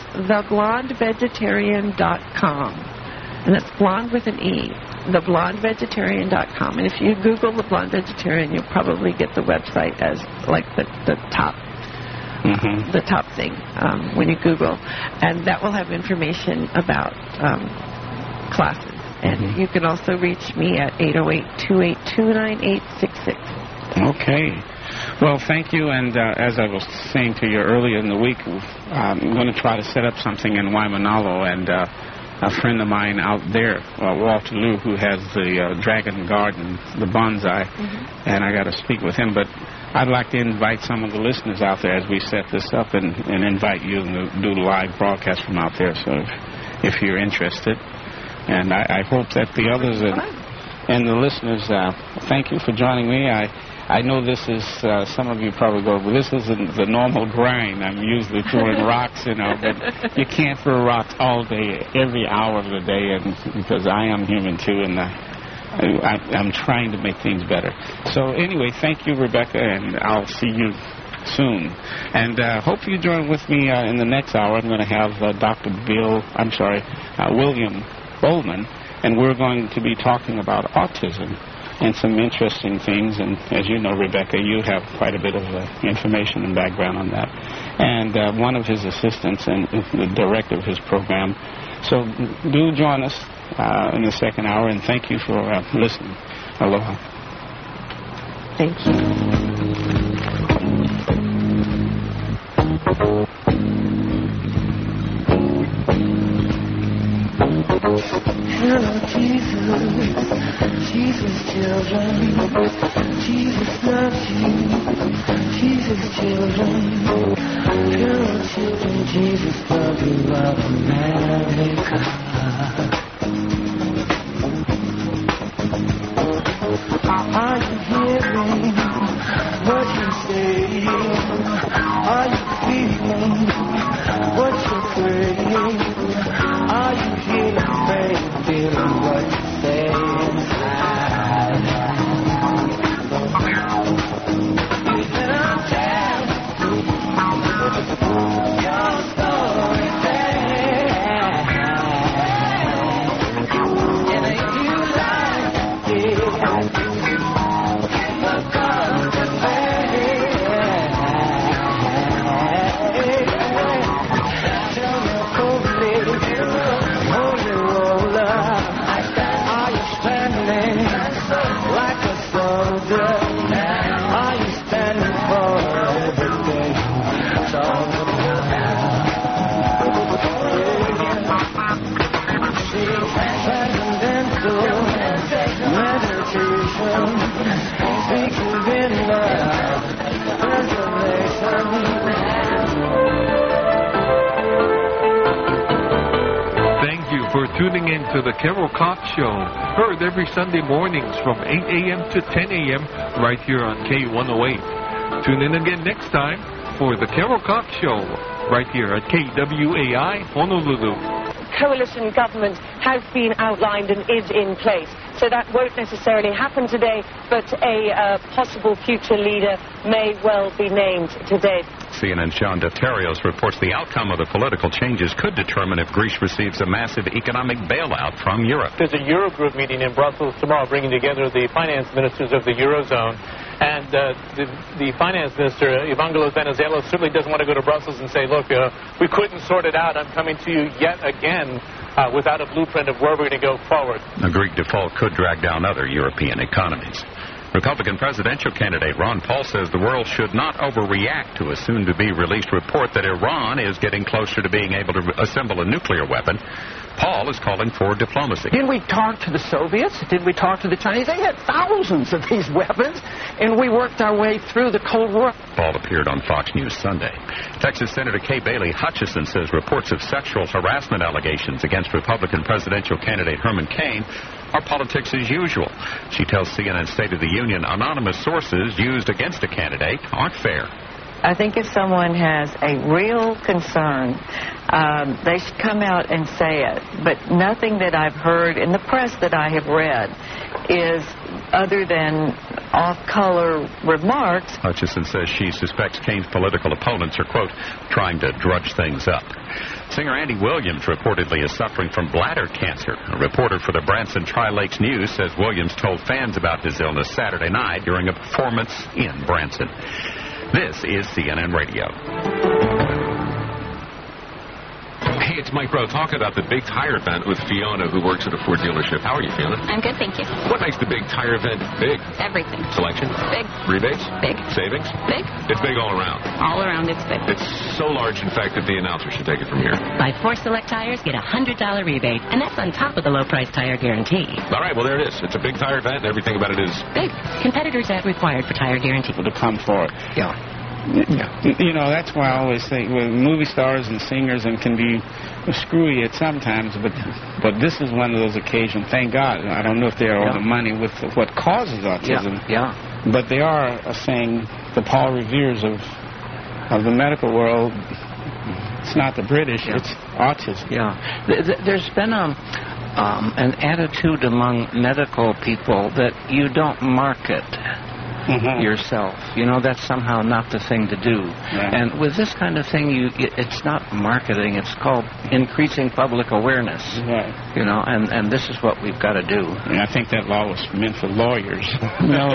theblondevegetarian.com. And that's blonde with an E, theblondevegetarian.com. And if you Google The Blonde Vegetarian, you'll probably get the website as like the top. The top thing when you Google. And that will have information about classes. And you can also reach me at 808-282-9866. Okay. Well, thank you. And as I was saying to you earlier in the week, I'm going to try to set up something in Waimanalo. And a friend of mine out there, Walter Liu, who has the Dragon Garden, the bonsai, and I got to speak with him. But I'd like to invite some of the listeners out there as we set this up and invite you to do the live broadcast from out there. So if you're interested. And I hope that the others and the listeners, thank you for joining me. I know this is, some of you probably go, well, this isn't the normal grind. I'm usually throwing rocks, but you can't throw rocks all day, every hour of the day, and because I am human too, and I'm trying to make things better. So anyway, thank you, Rebecca, and I'll see you soon. And hope you join with me in the next hour. I'm going to have William Bowman, and we're going to be talking about autism and some interesting things. And as you know, Rebecca, you have quite a bit of information and background on that. And one of his assistants and the director of his program. So do join us in the second hour, and thank you for listening. Aloha. Thank you. Hello, Jesus, Jesus, children, Jesus loves you, Jesus, children, hello, children, Jesus loves you, love America. Are you hearing what you're saying? Are you feeling what you're praying? Are you feeling pain, feeling what you say inside? And I'll tell your story back. And if you like it, look on the face. Tell your folks tuning in to the Carol Cox Show, heard every Sunday mornings from 8 a.m. to 10 a.m. right here on K108. Tune in again next time for the Carol Cox Show right here at KWAI Honolulu. Coalition government has been outlined and is in place. So that won't necessarily happen today, but a possible future leader may well be named today. CNN's John Defterios reports the outcome of the political changes could determine if Greece receives a massive economic bailout from Europe. There's a Eurogroup meeting in Brussels tomorrow bringing together the finance ministers of the Eurozone. And the finance minister, Evangelos Venizelos, certainly doesn't want to go to Brussels and say, look, we couldn't sort it out. I'm coming to you yet again without a blueprint of where we're going to go forward. A Greek default could drag down other European economies. Republican presidential candidate Ron Paul says the world should not overreact to a soon-to-be-released report that Iran is getting closer to being able to assemble a nuclear weapon. Paul is calling for diplomacy. Didn't we talk to the Soviets? Didn't we talk to the Chinese? They had thousands of these weapons, and we worked our way through the Cold War. Paul appeared on Fox News Sunday. Texas Senator Kay Bailey Hutchison says reports of sexual harassment allegations against Republican presidential candidate Herman Cain are politics as usual. She tells CNN State of the Union anonymous sources used against a candidate aren't fair. I think if someone has a real concern, they should come out and say it. But nothing that I've heard in the press that I have read is other than off-color remarks. Hutchison says she suspects Cain's political opponents are, quote, trying to drudge things up. Singer Andy Williams reportedly is suffering from bladder cancer. A reporter for the Branson Tri-Lakes News says Williams told fans about his illness Saturday night during a performance in Branson. This is CNN Radio. Hey, it's Mike Rowe talking about the big tire event with Fiona, who works at a Ford dealership. How are you, Fiona? I'm good, thank you. What makes the big tire event big? Everything. Selection? Big. Rebates? Big. Savings? Big. It's big all around. All around, it's big. It's so large, in fact, that the announcer should take it from here. Buy 4 select tires, get a $100 rebate, and that's on top of the low-price tire guarantee. All right, well, there it is. It's a big tire event, and everything about it is big. Competitors ad required for tire guarantee. To come forward. Yeah. You know, that's why I always think with movie stars and singers and can be screwy at sometimes, but this is one of those occasions. Thank God. I don't know if they're on the money with what causes autism. Yeah. But they are saying the Paul Revere's of the medical world. It's not the British. It's autism. Yeah. There's been an attitude among medical people that you don't market yourself. You know, that's somehow not the thing to do. Yeah. And with this kind of thing, it's not marketing. It's called increasing public awareness. Right. You know, and this is what we've got to do. And I think that law was meant for lawyers. No.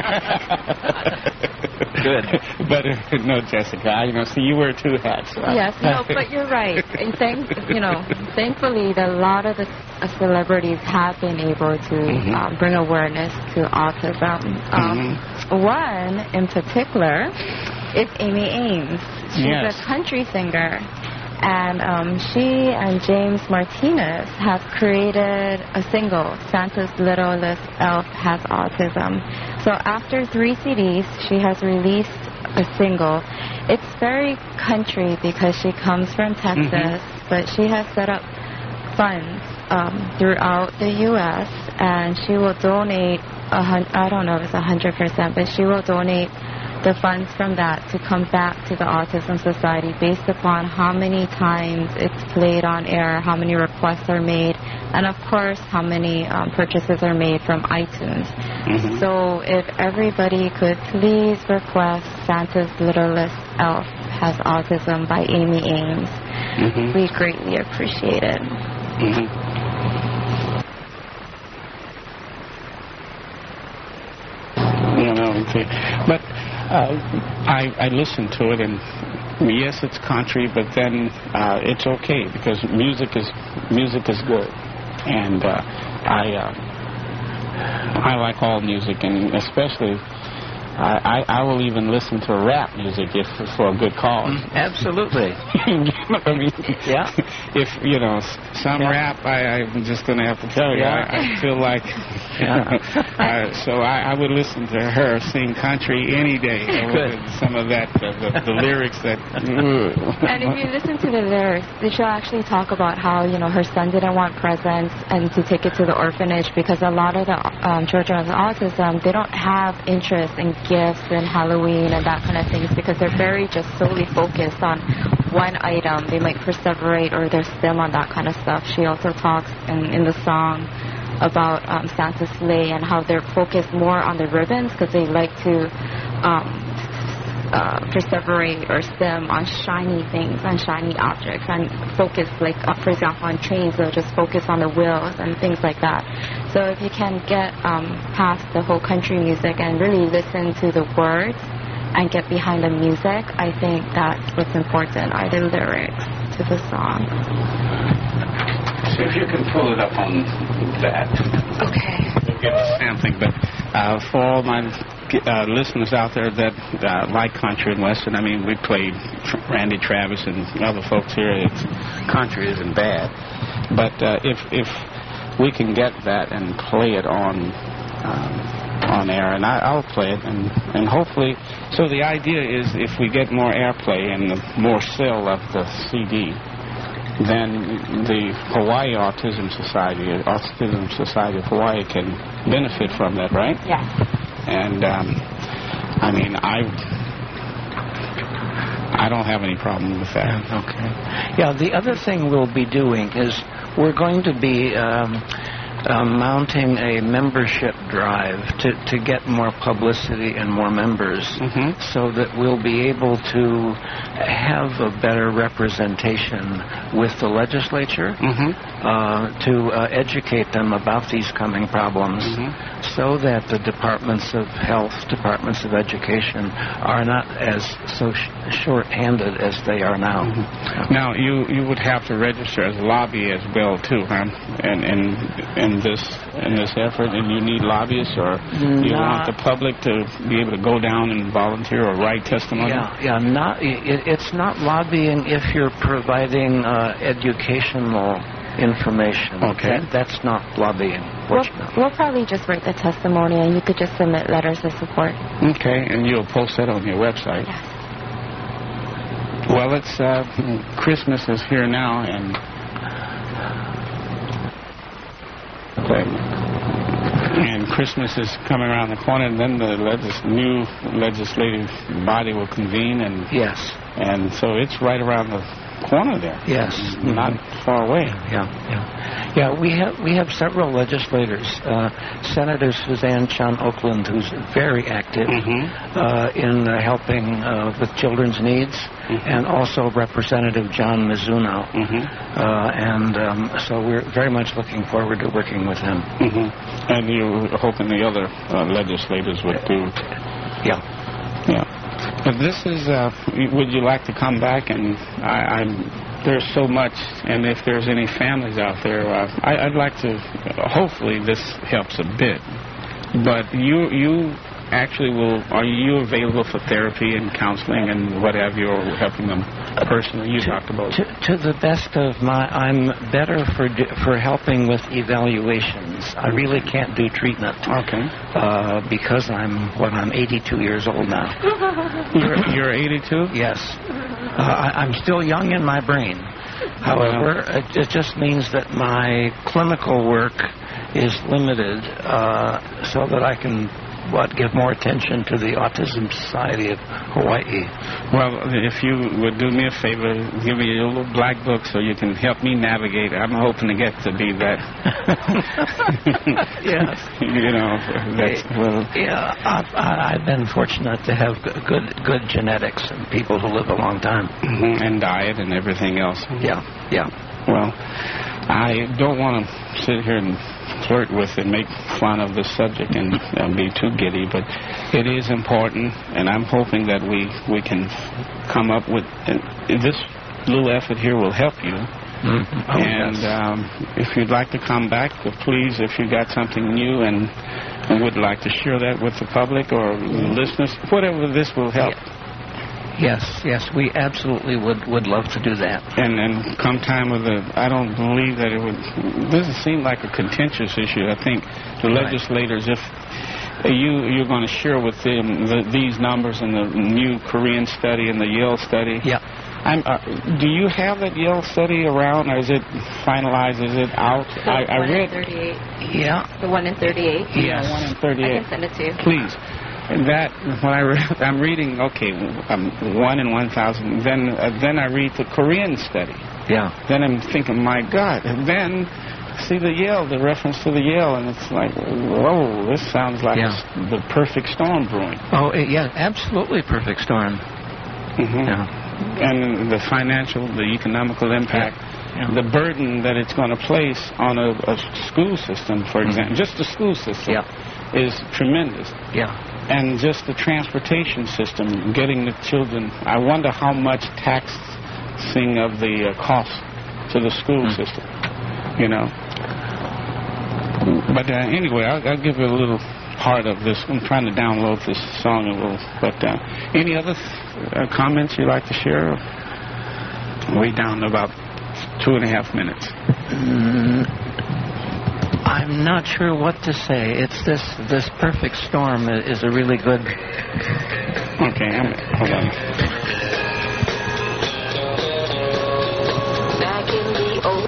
Good. But no, Jessica, see, you wear 2 hats. Right? Yes, no, but you're right. And thankfully, a lot of the celebrities have been able to bring awareness to autism. One in particular is Amy Ames. She's a country singer. And she and James Martinez have created a single, Santa's Littlest Elf Has Autism. So after 3 CDs, she has released a single. It's very country because she comes from Texas, but she has set up funds throughout the U.S. and she will donate, I don't know if it's 100%, but she will donate the funds from that to come back to the Autism Society based upon how many times it's played on air, how many requests are made, and of course how many purchases are made from iTunes. So if everybody could please request Santa's Littlest Elf Has Autism by Amy Ames, we greatly appreciate it. But I listened to it, and yes, it's country, but then it's okay because music is good, and I like all music, and especially I will even listen to rap music if for a good cause. Absolutely. You know what I mean? Yeah. If, you know, some rap, I'm just going to have to tell you, I feel like, so I would listen to her sing country any day. Some of that, the lyrics that... And if you listen to the lyrics, she'll actually talk about how, you know, her son didn't want presents and to take it to the orphanage because a lot of the children with autism, they don't have interest in gifts and Halloween and that kind of things because they're very just solely focused on one item. They might perseverate or they're still on that kind of stuff. She also talks in the song about Santa's sleigh and how they're focused more on the ribbons because they like to perseverate or stem on shiny things, on shiny objects, and focus, like, for example, on trains, they'll just focus on the wheels and things like that. So if you can get past the whole country music and really listen to the words and get behind the music, I think that's what's important, are the lyrics to the song. So if you can pull it up on that. Okay. We'll get a sampling, but for all my listeners out there that like country and western, I mean, we played Randy Travis and other folks here. Country isn't bad, but if we can get that and play it on air, and I'll play it, and hopefully, so the idea is if we get more airplay and the more sale of the CD, then the Hawaii Autism Society of Hawaii can benefit from that, right? Yes. And I mean, I don't have any problem with that. Okay. Yeah, the other thing we'll be doing is we're going to be mounting a membership drive to get more publicity and more members, so that we'll be able to have a better representation with the legislature, to educate them about these coming problems, so that the departments of health, departments of education are not as so short-handed as they are now. Now, you would have to register as a lobby as well, too, huh? In this effort, and you need lobbyists, or you want the public to be able to go down and volunteer or write testimony? It's not lobbying if you're providing educational information. Okay. That's not lobbying. We'll probably just write the testimony, and you could just submit letters of support. Okay, and you'll post that on your website. Yes. Well, it's Christmas is here now, and Christmas is coming around the corner, and then the new legislative body will convene, and and so it's right around the corner there. Yes, not far away. Yeah. We have several legislators. Senator Suzanne Chan Oakland, who's very active in helping with children's needs, and also Representative John Mizuno. And so we're very much looking forward to working with him. And you're hoping the other legislators would do. Yeah. But this is, would you like to come back? And there's so much, and if there's any families out there, I'd like to, hopefully this helps a bit. But you actually are you available for therapy and counseling and what have you, or helping them personally? You talked about to the best of I'm better for helping with evaluations. I really can't do treatment. Okay. Because I'm 82 years old now. You're 82? Yes. I'm still young in my brain. However, it just means that my clinical work is limited, so that I can give more attention to the Autism Society of Hawaii. Well, if you would do me a favor, give me a little black book so you can help me navigate. I'm hoping to get to be that. Yes. I've been fortunate to have good genetics and people who live a long time. And diet and everything else. Yeah. Well, I don't want to sit here and flirt with and make fun of this subject and be too giddy, but it is important, and I'm hoping that we can come up with this little effort here will help you And if you'd like to come back, please, if you got something new and would like to share that with the public or listeners, whatever, this will help. Yes, we absolutely would love to do that. And come time with I don't believe that it would, doesn't seem like a contentious issue. I think the legislators, if you're going to share with them these numbers and the new Korean study and the Yale study. Yeah. Do you have that Yale study around, or is it finalized? Is it out? I read. 38. Yeah. The one in 38. Yeah, one in 38. I can send it to you. Please. And that, when I'm reading, okay, 1 in 1,000. Then I read the Korean study. Yeah. Then I'm thinking, my God. And then see the Yale, the reference to the Yale, and it's like, whoa, this sounds like the perfect storm brewing. Oh, yeah, absolutely perfect storm. Mm-hmm. Yeah. And the financial, the economical impact, the burden that it's going to place on a school system, for example, just the school system, is tremendous. Yeah. And just the transportation system, getting the children, I wonder how much taxing of the cost to the school system, you know. But anyway, I'll give you a little part of this. I'm trying to download this song a little. But any other comments you'd like to share? We're down to about 2.5 minutes. I'm not sure what to say. It's this perfect storm is a really good. Okay, hold on. Back in the old.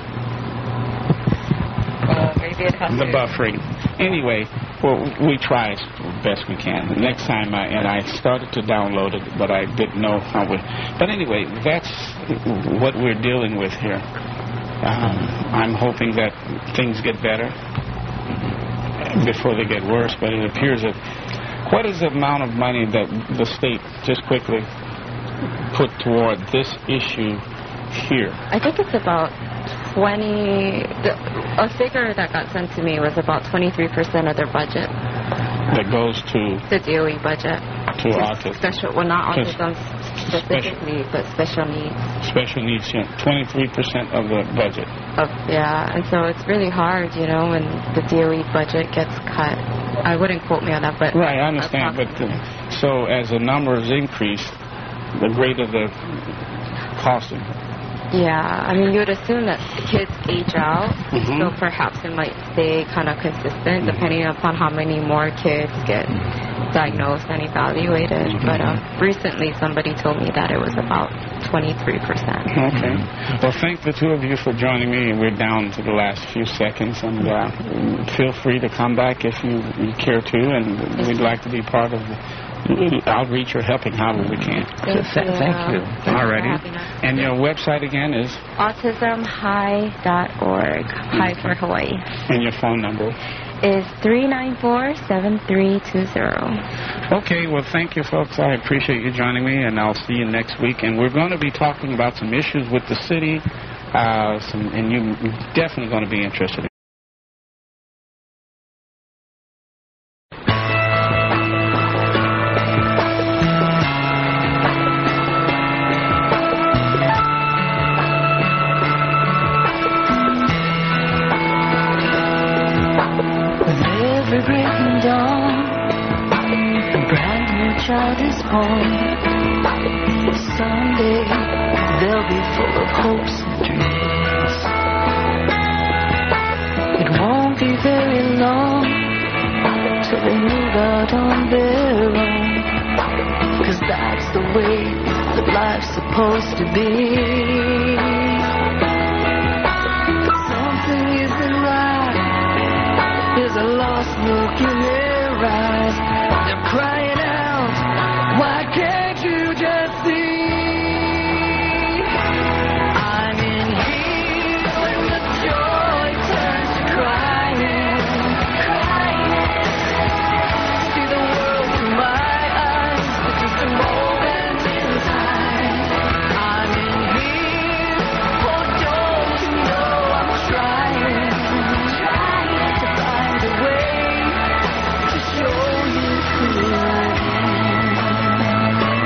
Maybe it has The buffering. Anyway, well, we try as best we can. The next time I started to download it, but I didn't know how we. But anyway, that's what we're dealing with here. I'm hoping that things get better before they get worse, but it appears that what is the amount of money that the state, just quickly, put toward this issue here? I think it's about 20. A figure that got sent to me was about 23% of their budget. That goes to the DOE budget. To autism. Special, well, not autism specifically, but special needs. Special needs, 23% of the budget. And so it's really hard, you know, when the DOE budget gets cut. I wouldn't quote me on that, but right, I understand. But so as the numbers increase, the greater the costing. Yeah, I mean, you would assume that kids age out, so perhaps it might stay kind of consistent depending upon how many more kids get diagnosed and evaluated. But recently somebody told me that it was about 23%. Okay. Well, thank the two of you for joining me. We're down to the last few seconds, and feel free to come back if you care to, and we'd like to be part of the outreach or helping however we can. Thank you. All righty. And your website again is? AutismHigh.org. High for Hawaii. And your phone number? Is 394-7320. Okay, well, thank you, folks. I appreciate you joining me, and I'll see you next week. And we're going to be talking about some issues with the city, and you're definitely going to be interested in. Child is born. Someday they'll be full of hopes and dreams. It won't be very long till they move out on their own, 'cause that's the way that life's supposed to be. But something isn't right. There's a lost look in their eyes. They're crying out. Why can't you just see? I'm in here when the joy turns to crying. See the world through my eyes, it's just a moment in time. I'm in here, oh don't you know I'm trying to find a way to show you who I am.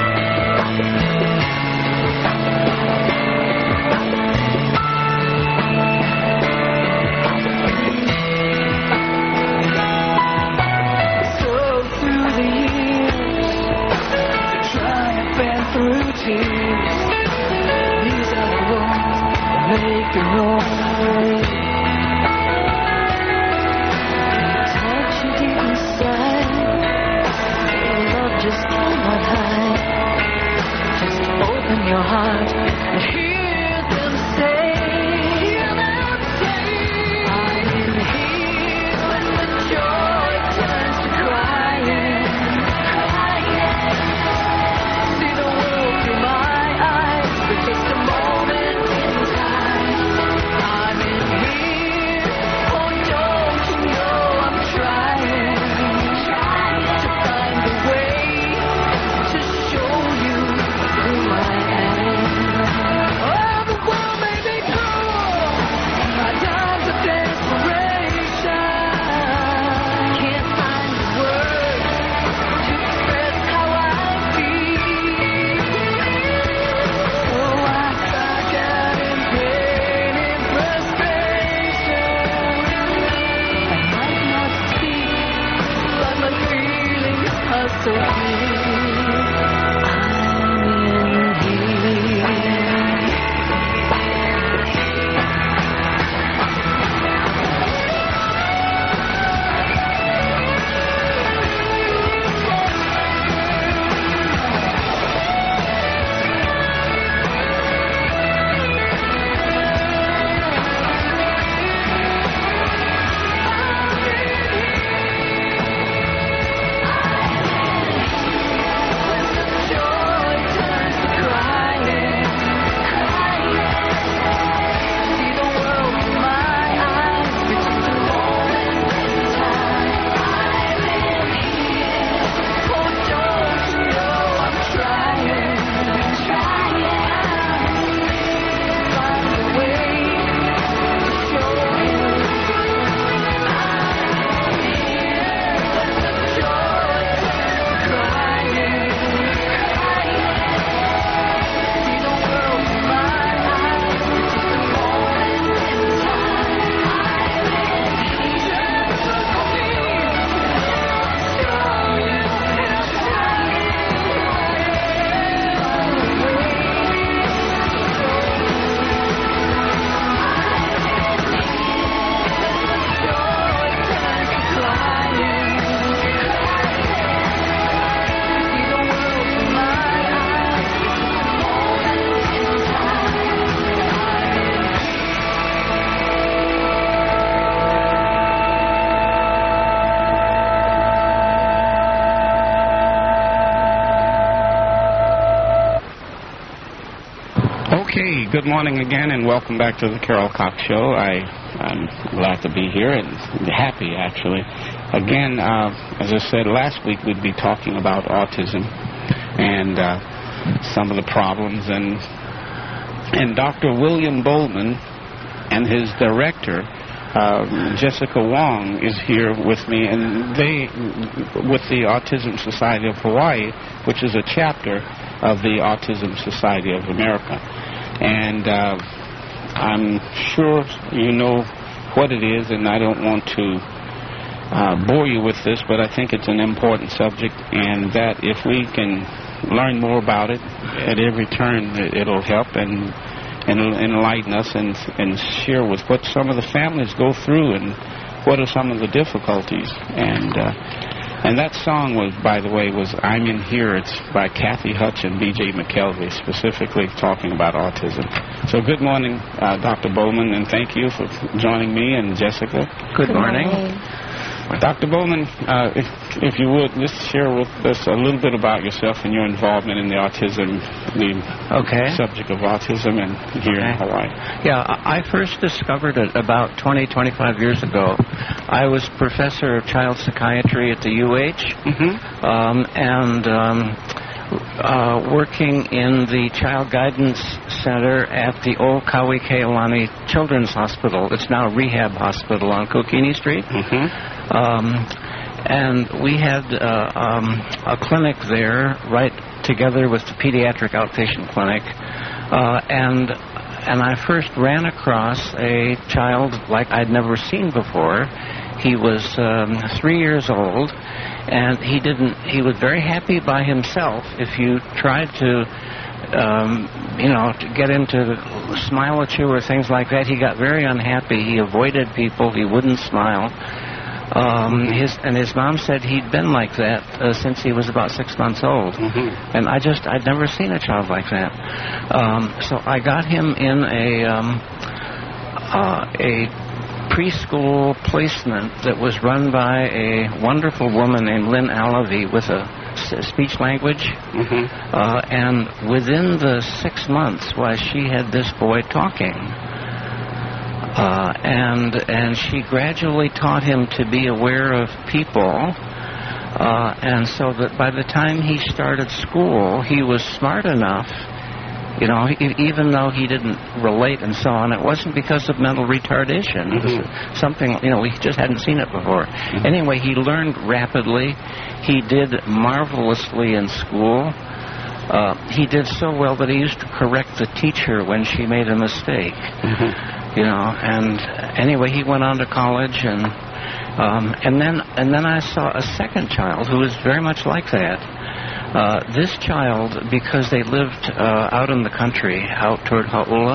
know. Touch you deep inside. Your love just cannot hide. Just open your heart and hear them say. I'm in here when the joy turns to crying. See the world through my eyes for just a moment in time. I'm in here, oh don't you know I'm trying to find a way to show you who I am. Oh, the world may be cruel, my times of desperation. Can't find the words to express how I feel. So I cry out in pain and frustration. I might not speak, but my feelings are so clear. I'm in here. Joy turns to crying. See the world through my eyes for just a moment in time. I'm in here. Oh, don't you know I'm trying to find a way to show you. I'm here when the joy turns to crying. See the world through my eyes for just a moment in time. I'm in here. Okay, good morning again, and welcome back to the Carol Cox Show. I'm glad to be here and happy, actually. Again, as I said last week, we'd be talking about autism and some of the problems, and Dr. William Bowman and his director, Jessica Wong, is here with me, and they, with the Autism Society of Hawaii, which is a chapter of the Autism Society of America. And I'm sure you know what it is, and I don't want to bore you with this, but I think it's an important subject, and that if we can learn more about it at every turn, it'll help and enlighten us and share with what some of the families go through and what are some of the difficulties. And that song was, by the way, was I'm in Here. It's by Kathy Hutch and B.J. McKelvey, specifically talking about autism. So good morning, Dr. Bowman, and thank you for joining me and Jessica. Good morning. Dr. Bowman, if you would, just share with us a little bit about yourself and your involvement in the autism, the subject of autism and here in Hawaii. Yeah, I first discovered it about 25 years ago. I was professor of child psychiatry at the UH, working in the Child Guidance Center at the old Kauai-Keilani Children's Hospital. It's now a rehab hospital on Kukini Street. And we had a clinic there right together with the pediatric outpatient clinic. And I first ran across a child like I'd never seen before. He was 3 years old, and he was very happy by himself. If you tried to to get him to smile at you or things like that. He got very unhappy. He avoided people. He wouldn't smile. His mom said he'd been like that since he was about 6 months old. And I'd never seen a child like that. So I got him in a preschool placement that was run by a wonderful woman named Lynn Allaby with a speech language. And within the 6 months, she had this boy talking. And she gradually taught him to be aware of people. And so that by the time he started school, he was smart enough, even though he didn't relate and so on. It wasn't because of mental retardation. It was something, we just hadn't seen it before. Anyway, he learned rapidly. He did marvelously in school. He did so well that he used to correct the teacher when she made a mistake. And anyway, he went on to college, and then I saw a second child who was very much like that. This child, because they lived out in the country, out toward Hauula,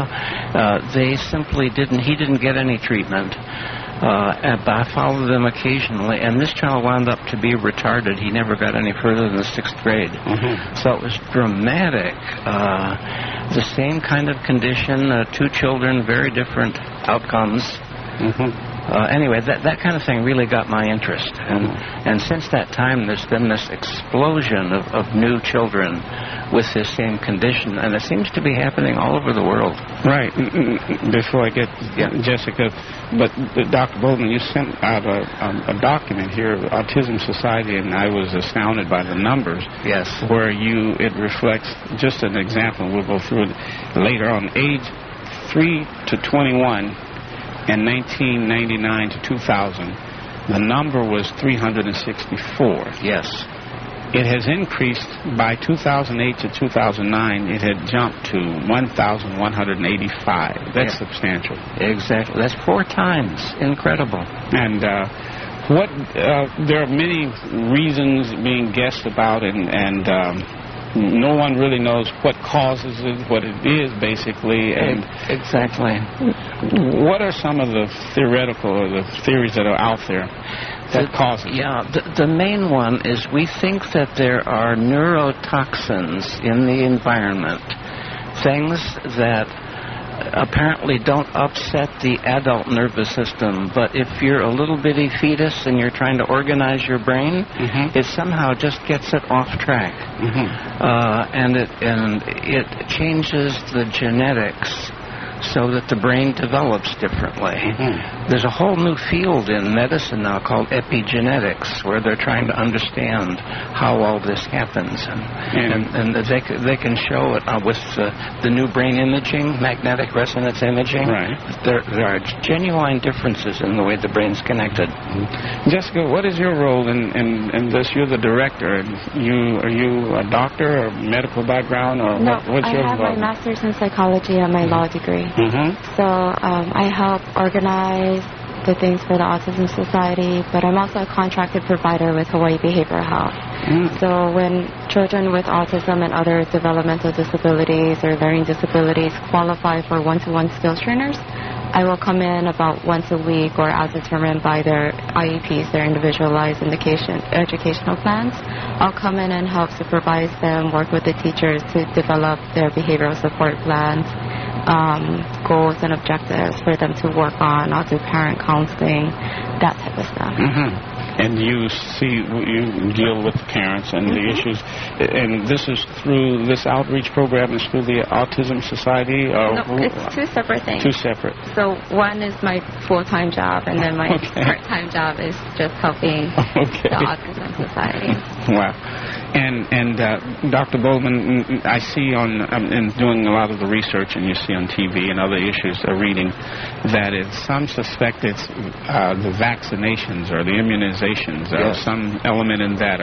he didn't get any treatment. But I followed them occasionally, and this child wound up to be retarded. He never got any further than the 6th grade. So it was dramatic. The same kind of condition, 2 children, very different outcomes. Anyway, that kind of thing really got my interest. And since that time, there's been this explosion of new children with this same condition, and it seems to be happening all over the world. Right. Before I get Jessica, but Dr. Bowman, you sent out a document here, Autism Society, and I was astounded by the numbers. Yes. Where it reflects, just an example, we'll go through it later on, age 3 to 21, in 1999 to 2000, the number was 364. Yes. It has increased by 2008 to 2009. It had jumped to 1,185. That's substantial. Exactly. That's 4 times. Incredible. And there are many reasons being guessed about, and no one really knows what causes it, what it is, basically. And exactly. What are some of the theoretical or the theories that are out there that cause it? Yeah, the main one is we think that there are neurotoxins in the environment, things that apparently don't upset the adult nervous system, but if you're a little bitty fetus and you're trying to organize your brain, it somehow just gets it off track. And it changes the genetics so that the brain develops differently. There's a whole new field in medicine now called epigenetics, where they're trying to understand how all this happens, and they can show it with the new brain imaging, magnetic resonance imaging. Right. There are genuine differences in the way the brain's connected. Jessica, what is your role in this? You're the director. Are you a doctor or medical background, or what's your I have my master's in psychology and my law degree. So I help organize the things for the Autism Society, but I'm also a contracted provider with Hawaii Behavioral Health. So when children with autism and other developmental disabilities or learning disabilities qualify for one-to-one skills trainers, I will come in about once a week or as determined by their IEPs, their individualized educational plans. I'll come in and help supervise them, work with the teachers to develop their behavioral support plans, goals and objectives for them to work on. I'll do parent counseling, that type of stuff. And you deal with the parents and the issues, and this is through this outreach program is through the Autism Society? No, it's 2 separate things. 2 separate. So one is my full-time job, and then my part-time job is just helping the Autism Society. Wow. And Dr. Bowman, I see in doing a lot of the research, and you see on TV and other issues, reading that some suspect it's the vaccinations or the immunizations, some element in that,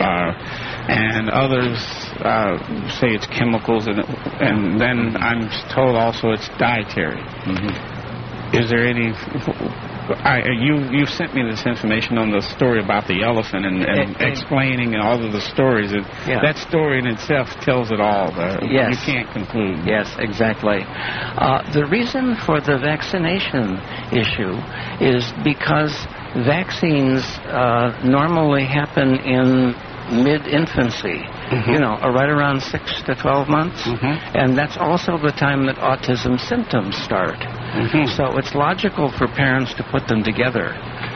and others say it's chemicals, and then I'm told also it's dietary. Is there any? You sent me this information on the story about the elephant and explaining all of the stories. That story in itself tells it all. Yes. You can't conclude. Yes, exactly. The reason for the vaccination issue is because vaccines normally happen in mid-infancy, right around 6 to 12 months. And that's also the time that autism symptoms start. So it's logical for parents to put them together.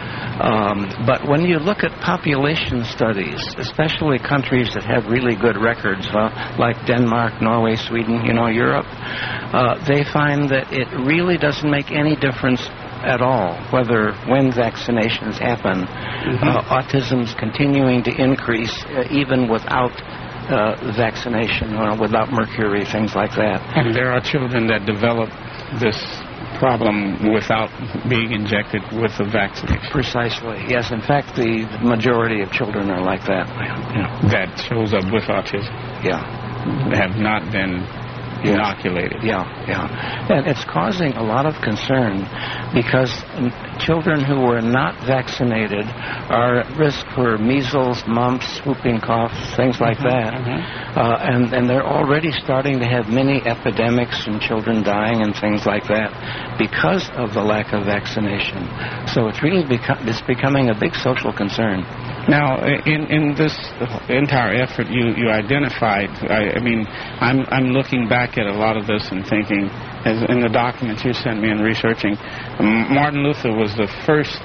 But when you look at population studies, especially countries that have really good records, like Denmark, Norway, Sweden, Europe, they find that it really doesn't make any difference at all when vaccinations happen. Autism's continuing to increase even without vaccination, without mercury, things like that. And there are children that develop this problem without being injected with the vaccination. Precisely. Yes, in fact, the majority of children are like that. That shows up with autism. Yeah. Have not been inoculated. Yeah. And it's causing a lot of concern because children who were not vaccinated are at risk for measles, mumps, whooping cough, things like that. And they're already starting to have many epidemics and children dying and things like that because of the lack of vaccination. So it's really becoming a big social concern. Now, in this entire effort, you identified. I'm looking back at a lot of this and thinking, as in the documents you sent me and researching, Martin Luther was the first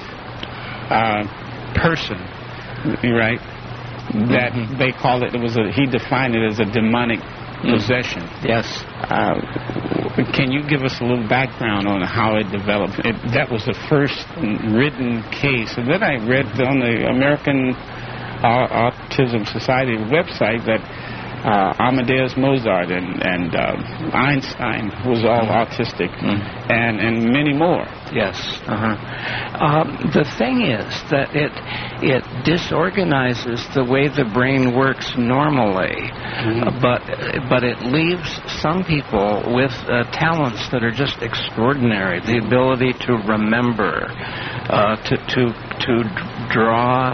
person, right? That they called it. He defined it as a demonic possession. Yes. Can you give us a little background on how it developed? That was the first written case. And then I read on the American Autism Society website that Amadeus Mozart and Einstein was all autistic, and many more. Yes. The thing is that it disorganizes the way the brain works normally, but it leaves some people with talents that are just extraordinary. The ability to remember, to draw,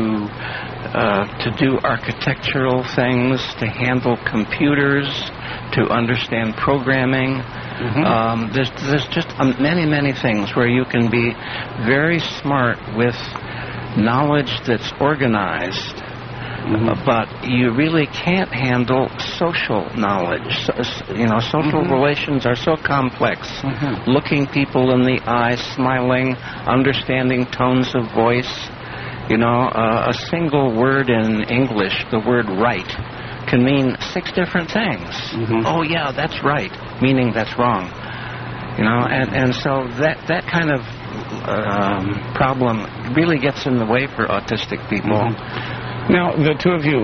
to do architectural things, to handle computers, to understand programming. There's just many things where you can be very smart with knowledge that's organized, but you really can't handle social knowledge. Social relations are so complex. Looking people in the eye, smiling, understanding tones of voice. A single word in English, the word right, can mean 6 different things. Oh, yeah, that's right, meaning that's wrong. And so that kind of problem really gets in the way for autistic people. Now, the two of you,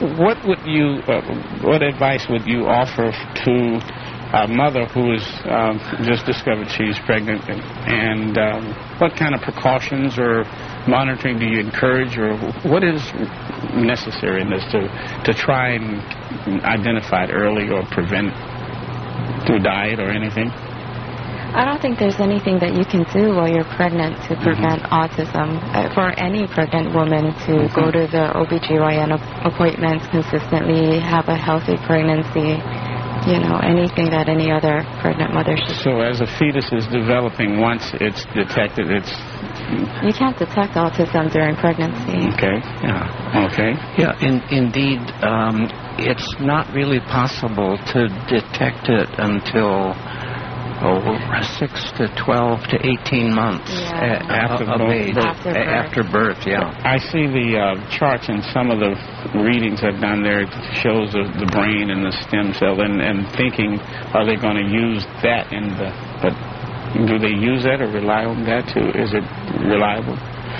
what advice would you offer to a mother who has just discovered she's pregnant, and what kind of precautions or monitoring do you encourage, or what is necessary in this to try and identify it early or prevent through diet or anything? I don't think there's anything that you can do while you're pregnant to prevent autism. For any pregnant woman to go to the OBGYN appointments consistently, have a healthy pregnancy, anything that any other pregnant mother should do. So as a fetus is developing, once it's detected, you can't detect autism during pregnancy. Okay. Yeah. Okay. Yeah. Indeed, it's not really possible to detect it until 6 to 12 to 18 months after birth. Yeah. I see the charts in some of the readings I've done there. It shows the brain and the stem cell, and thinking, are they going to use that but do they use that or rely on that too? Is it reliable?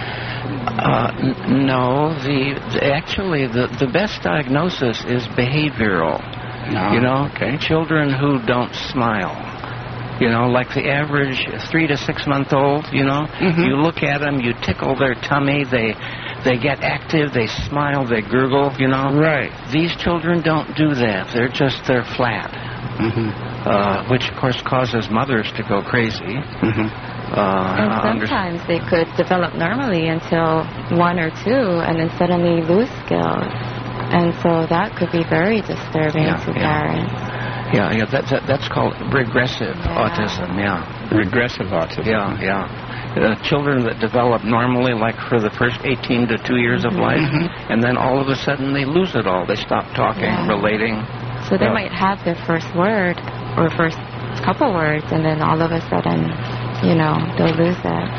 No. Actually, the best diagnosis is behavioral. Okay. Children who don't smile. Like the average 3 to 6 month old. You look at them, you tickle their tummy, they get active, they smile, they gurgle. Right. These children don't do that. They're flat. Which of course causes mothers to go crazy. And sometimes they could develop normally until 1 or 2 and then suddenly lose skills. And so that could be very disturbing to parents. Yeah, that's called regressive autism, Regressive autism. Children that develop normally, like for the first 18 to 2 years of life, and then all of a sudden they lose it all. They stop talking, relating. So they might have their first word or first couple words, and then all of a sudden, they'll lose it.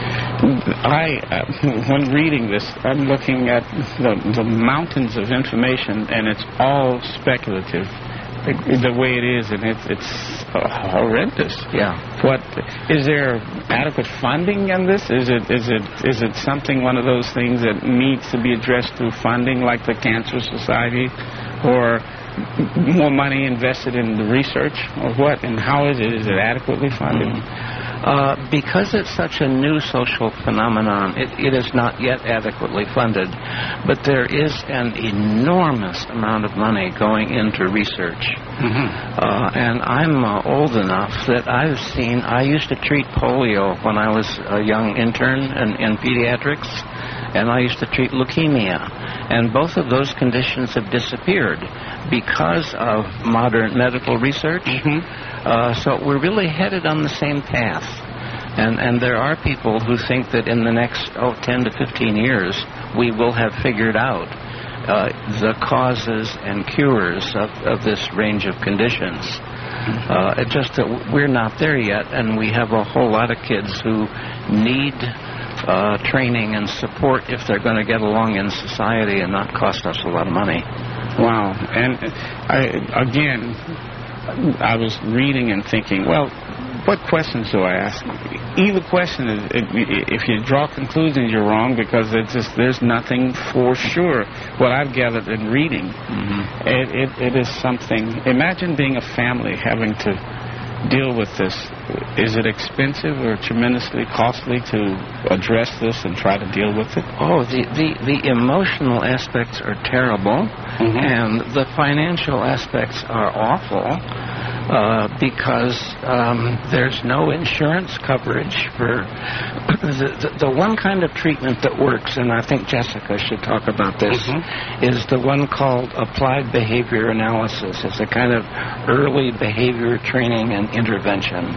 When reading this, I'm looking at the mountains of information, and it's all speculative. The way it is, and it's horrendous. What is there adequate funding in this? Is it something, one of those things that needs to be addressed through funding, like the Cancer Society, or more money invested in the research, or what? And how is it? Is it adequately funded? Because it's such a new social phenomenon, it is not yet adequately funded, but there is an enormous amount of money going into research. And I'm old enough that I used to treat polio when I was a young intern in pediatrics, and I used to treat leukemia. And both of those conditions have disappeared because of modern medical research. So we're really headed on the same path. And there are people who think that in the next 10 to 15 years, we will have figured out the causes and cures of this range of conditions. It's just that we're not there yet, and we have a whole lot of kids who need training and support if they're going to get along in society and not cost us a lot of money. Wow. And I was reading and thinking, well, what questions do I ask? Either question is, if you draw conclusions, you're wrong, because there's nothing for sure. What I've gathered in reading, it is something. Imagine being a family having to deal with this. Is it expensive or tremendously costly to address this and try to deal with it? Oh, the emotional aspects are terrible, and the financial aspects are awful. Because there's no insurance coverage for the one kind of treatment that works, and I think Jessica should talk about this, is the one called applied behavior analysis. It's a kind of early behavior training and intervention.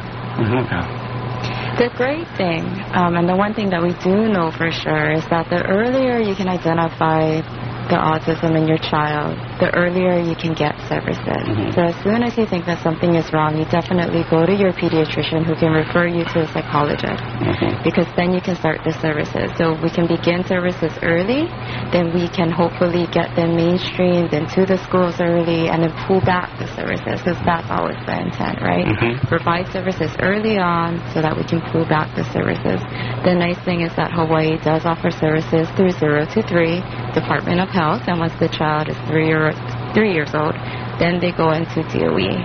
The great thing, and the one thing that we do know for sure, is that the earlier you can identify the autism in your child, the earlier you can get services. So as soon as you think that something is wrong, you definitely go to your pediatrician, who can refer you to a psychologist, because then you can start the services. So we can begin services early, then we can hopefully get them mainstreamed into the schools early, and then pull back the services, because that's always the intent, right? Provide services early on so that we can pull back the services. The nice thing is that Hawaii does offer services through 0 to 3, Department of Health, and once the child is 3 years old, then they go into DOE.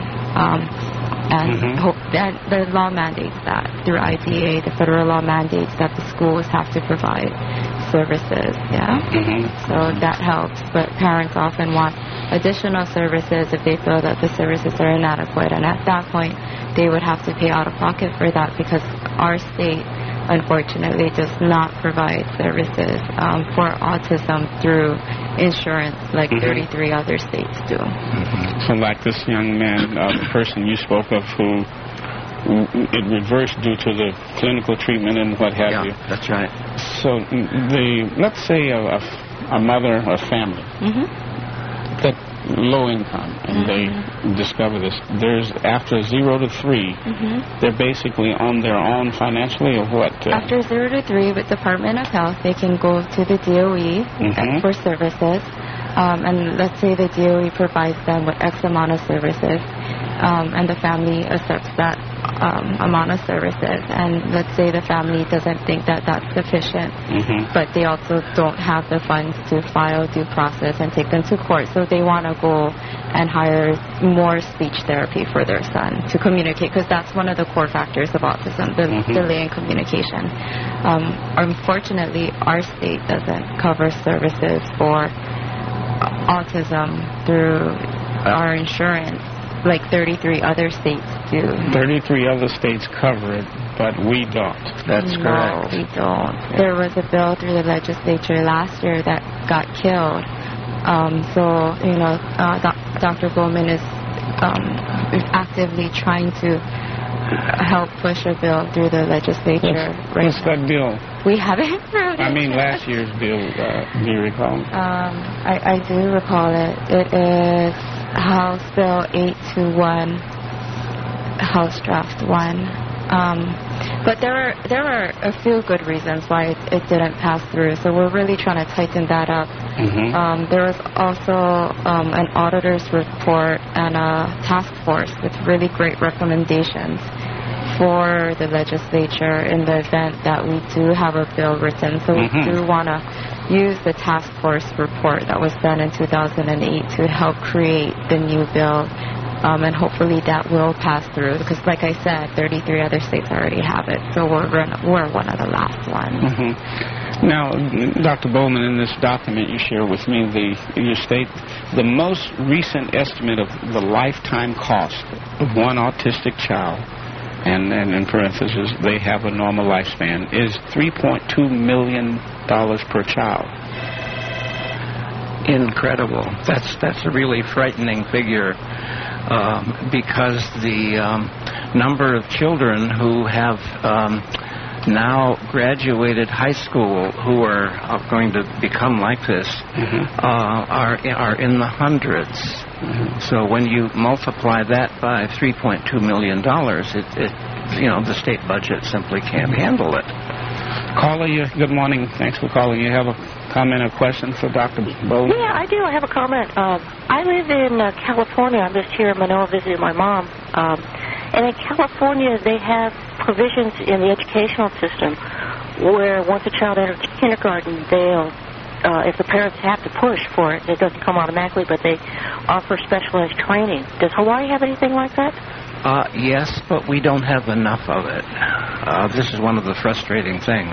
Hope that the law mandates that through IDA, the federal law mandates that the schools have to provide services. So that helps, but parents often want additional services if they feel that the services are inadequate, and at that point they would have to pay out of pocket for that, because our state unfortunately does not provide services for autism through insurance like 33 other states do. So like this young man, the person you spoke of, who it reversed due to the clinical treatment and what have you. That's right. So let's say a mother or family that low income, and they discover this. There's after 0 to 3, they're basically on their own financially, or what? After 0 to 3, with Department of Health, they can go to the DOE for services, and let's say the DOE provides them with X amount of services, and the family accepts that amount of services, and let's say the family doesn't think that that's sufficient, but they also don't have the funds to file due process and take them to court, so they want to go and hire more speech therapy for their son to communicate, because that's one of the core factors of autism, the delay in communication. Unfortunately, our state doesn't cover services for autism through our insurance like 33 other states do. 33 other states cover it, but we don't. That's No, correct. we don't. There was a bill through the legislature last year that got killed. Dr. Bowman is actively trying to help push a bill through the legislature. What's that bill? We haven't heard it. I mean, last year's bill, do you recall? I do recall it. It is House Bill 821, House Draft 1. But there are a few good reasons why it didn't pass through, so we're really trying to tighten that up. There was also an auditor's report and a task force with really great recommendations for the legislature in the event that we do have a bill written. So we do want to use the task force report that was done in 2008 to help create the new bill. And hopefully that will pass through because, like I said, 33 other states already have it. So we're one of the last ones. Now, Dr. Bowman, in this document you share with me, you state the most recent estimate of the lifetime cost of one autistic child, and in parentheses, they have a normal lifespan, is $3.2 million per child. Incredible. That's a really frightening figure. Because the number of children who have now graduated high school who are going to become like this are in the hundreds. So when you multiply that by $3.2 million, the state budget simply can't handle it. Caller, good morning. Thanks for calling. You have a comment or question for Dr. Bowman? Yeah, I do. I have a comment. I live in California. I'm just here in Manoa visiting my mom. And in California, they have provisions in the educational system where once a child enters kindergarten, they'll, if the parents have to push for it, it doesn't come automatically, but they offer specialized training. Does Hawaii have anything like that? Yes, but we don't have enough of it. This is one of the frustrating things.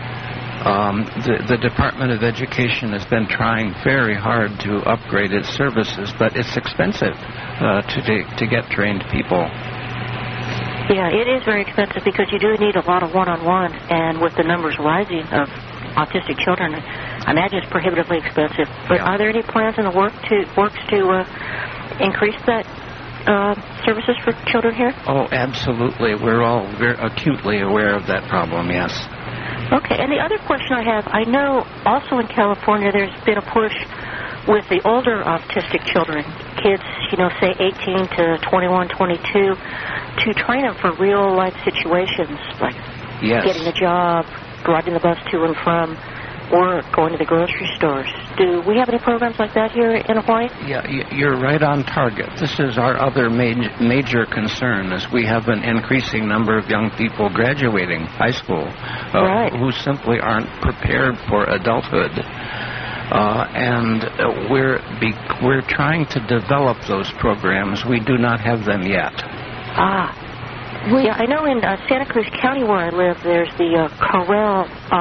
The Department of Education has been trying very hard to upgrade its services, but it's expensive to get trained people. Yeah, it is very expensive because you do need a lot of one-on-one, and with the numbers rising of autistic children, I imagine it's prohibitively expensive. But are there any plans in the works to increase that services for children here? Oh, absolutely. We're all very acutely aware of that problem, yes. Okay, and the other question I have, I know also in California there's been a push with the older autistic children, kids, say 18 to 21, 22, to train them for real-life situations, like getting a job, riding the bus to and from work, going to the grocery stores. Do we have any programs like that here in Hawaii? Yeah, you're right on target. This is our other major concern, is we have an increasing number of young people graduating high school who simply aren't prepared for adulthood. And we're trying to develop those programs. We do not have them yet. Yeah, I know in Santa Cruz County where I live, there's the Corral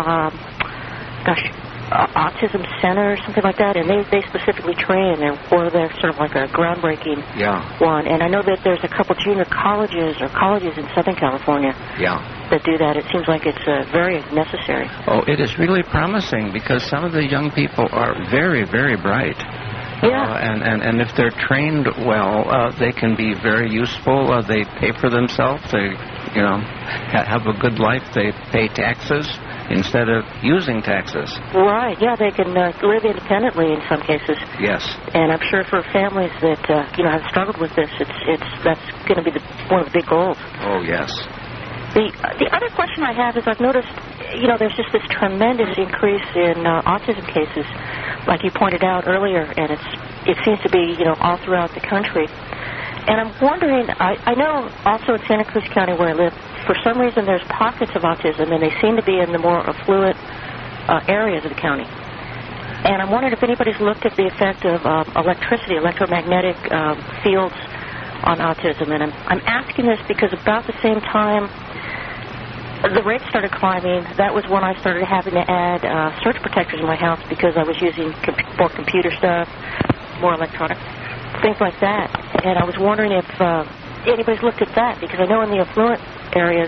Autism Center or something like that, and they specifically train, and they're sort of like a groundbreaking one. And I know that there's a couple junior colleges in Southern California that do that. It seems like it's very necessary. Oh, it is really promising because some of the young people are very, very bright. And if they're trained well, they can be very useful. They pay for themselves. They, have a good life. They pay taxes instead of using taxes. Right. Yeah, they can live independently in some cases. Yes. And I'm sure for families that have struggled with this, that's going to be one of the big goals. Oh yes. The other question I have is I've noticed, there's just this tremendous increase in autism cases, like you pointed out earlier, and it seems to be, all throughout the country. And I'm wondering, I know also in Santa Cruz County where I live, for some reason there's pockets of autism, and they seem to be in the more affluent areas of the county. And I'm wondering if anybody's looked at the effect of electromagnetic fields on autism. And I'm asking this because about the same time the rates started climbing, that was when I started having to add surge protectors in my house because I was using more computer stuff, more electronic, things like that. And I was wondering if anybody's looked at that, because I know in the affluent areas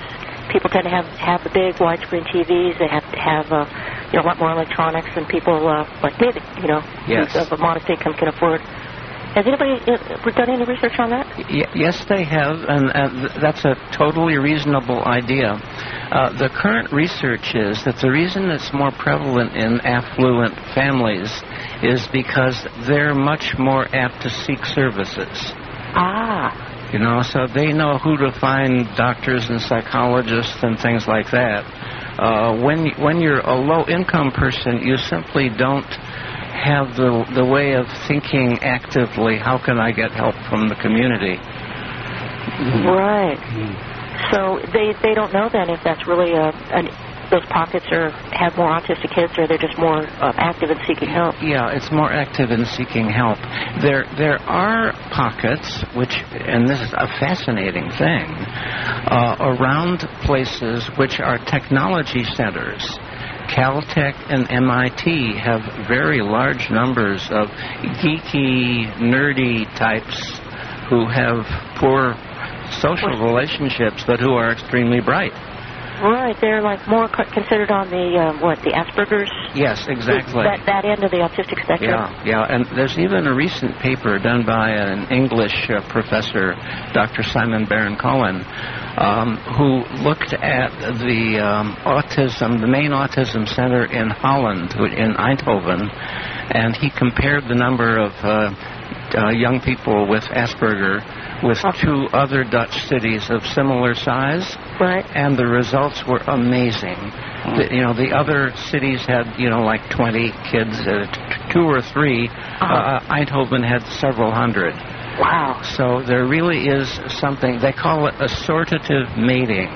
people tend to have the big widescreen TVs. They have to have a lot more electronics than people like me, Yes. who's of a modest income can afford. Has anybody done any research on that? Yes, they have, and that's a totally reasonable idea. The current research is that the reason it's more prevalent in affluent families is because they're much more apt to seek services. So they know who to find, doctors and psychologists and things like that. When you're a low-income person, you simply don't have the way of thinking actively, how can I get help from the community? Right. So they don't know then if that's really those pockets have more autistic kids, or they're just more active in seeking help. Yeah, it's more active in seeking help. There are pockets, and this is a fascinating thing, around places which are technology centers. Caltech and MIT have very large numbers of geeky, nerdy types who have poor social relationships, but who are extremely bright. Right, they're like more considered on the Asperger's? Yes, exactly. That end of the autistic spectrum? Yeah, and there's even a recent paper done by an English professor, Dr. Simon Baron-Cohen, who looked at the main autism center in Holland, in Eindhoven, and he compared the number of young people with Asperger with two other Dutch cities of similar size, right? And the results were amazing. The other cities had, like 20 kids, 2 or 3. Eindhoven had several hundred. Wow. So there really is something, they call it assortative mating,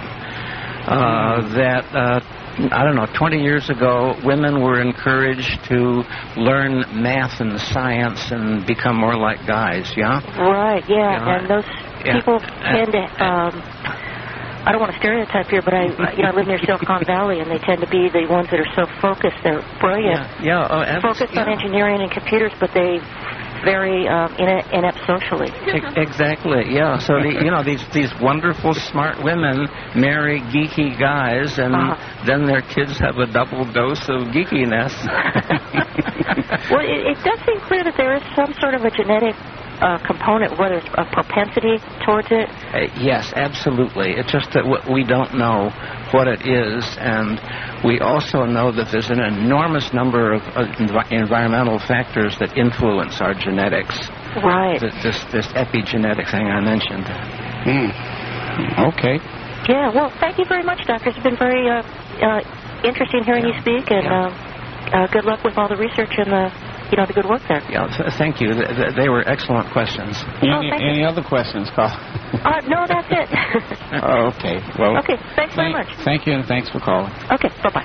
that 20 years ago, women were encouraged to learn math and science and become more like guys, yeah? Right, yeah. And those people tend to, I don't want to stereotype here, but I live near Silicon Valley, and they tend to be the ones that are so focused. They're brilliant. Focused on engineering and computers, but they very inept socially. Exactly, yeah. So these wonderful smart women marry geeky guys, and then their kids have a double dose of geekiness. Well, it does seem clear that there is some sort of a genetic component, whether it's a propensity towards it. Yes, absolutely. It's just that we don't know what it is, and we also know that there's an enormous number of environmental factors that influence our genetics. Right. This epigenetic thing I mentioned. Okay. Yeah, well, thank you very much, Doctor. It's been very interesting hearing you speak, and good luck with all the research and the good work there. Yeah, thank you. They were excellent questions. Any other questions, Carl? No, that's it. Okay. Well. Okay. Thanks very much. Thank you, and thanks for calling. Okay. Bye-bye.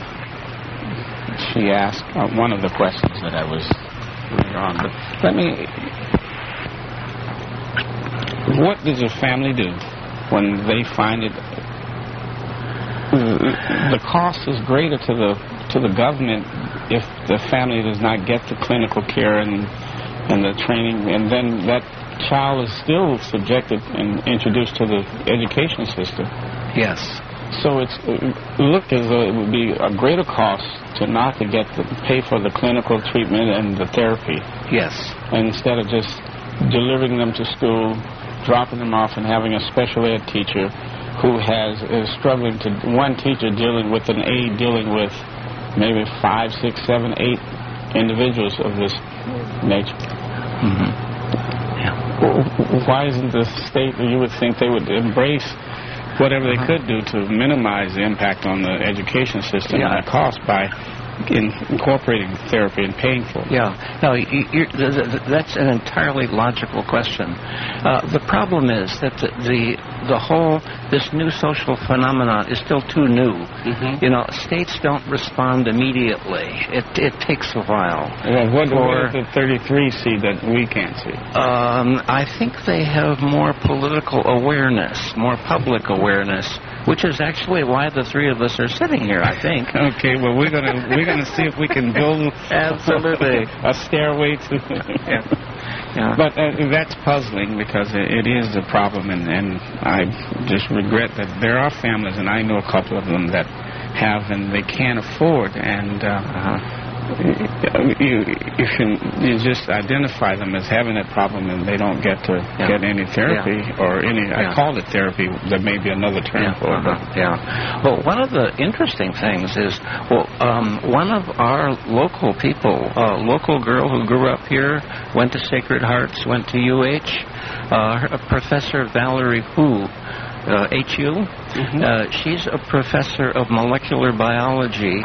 She asked one of the questions that I was on, but what does a family do when they find it? The cost is greater to the government if the family does not get the clinical care and the training, and then that child is still subjected and introduced to the education system. Yes. So it's looked as though it would be a greater cost to not to pay for the clinical treatment and the therapy. Yes. Instead of just delivering them to school, dropping them off, and having a special ed teacher who is struggling one teacher dealing with an aide dealing with maybe 5, 6, 7, 8 individuals of this nature. Why isn't the state, you would think they would embrace whatever they could do to minimize the impact on the education system and the cost by incorporating therapy and paying for it? Yeah. No, that's an entirely logical question. The problem is that this new social phenomenon is still too new. States don't respond immediately. It takes a while. Well, what does the 33 see that we can't see? I think they have more political awareness, more public awareness, which is actually why the three of us are sitting here, I think. Okay, well, we're gonna see if we can build absolutely a stairway to Yeah. But that's puzzling because it is a problem, and I just regret that there are families, and I know a couple of them that have and they can't afford, and you just identify them as having that problem, and they don't get to get any therapy or any. I call it therapy. There may be another term for it. Well, one of the interesting things is, one of our local people, a local girl who grew up here, went to Sacred Hearts, went to Professor Valerie Hu. HU. She's a professor of molecular biology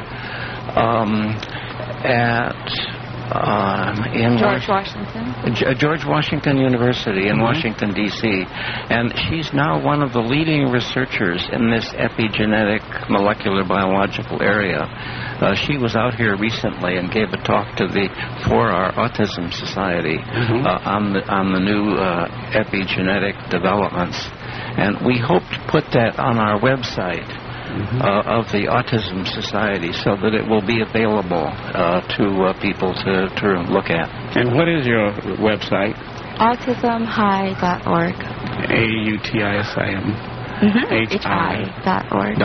in George Washington University in Washington, D.C. And she's now one of the leading researchers in this epigenetic molecular biological area. She was out here recently and gave a talk for our Autism Society on the new epigenetic developments. And we hope to put that on our website of the Autism Society so that it will be available to people to look at. And what is your website? AutismHigh.org. AUTISIM. HI.org.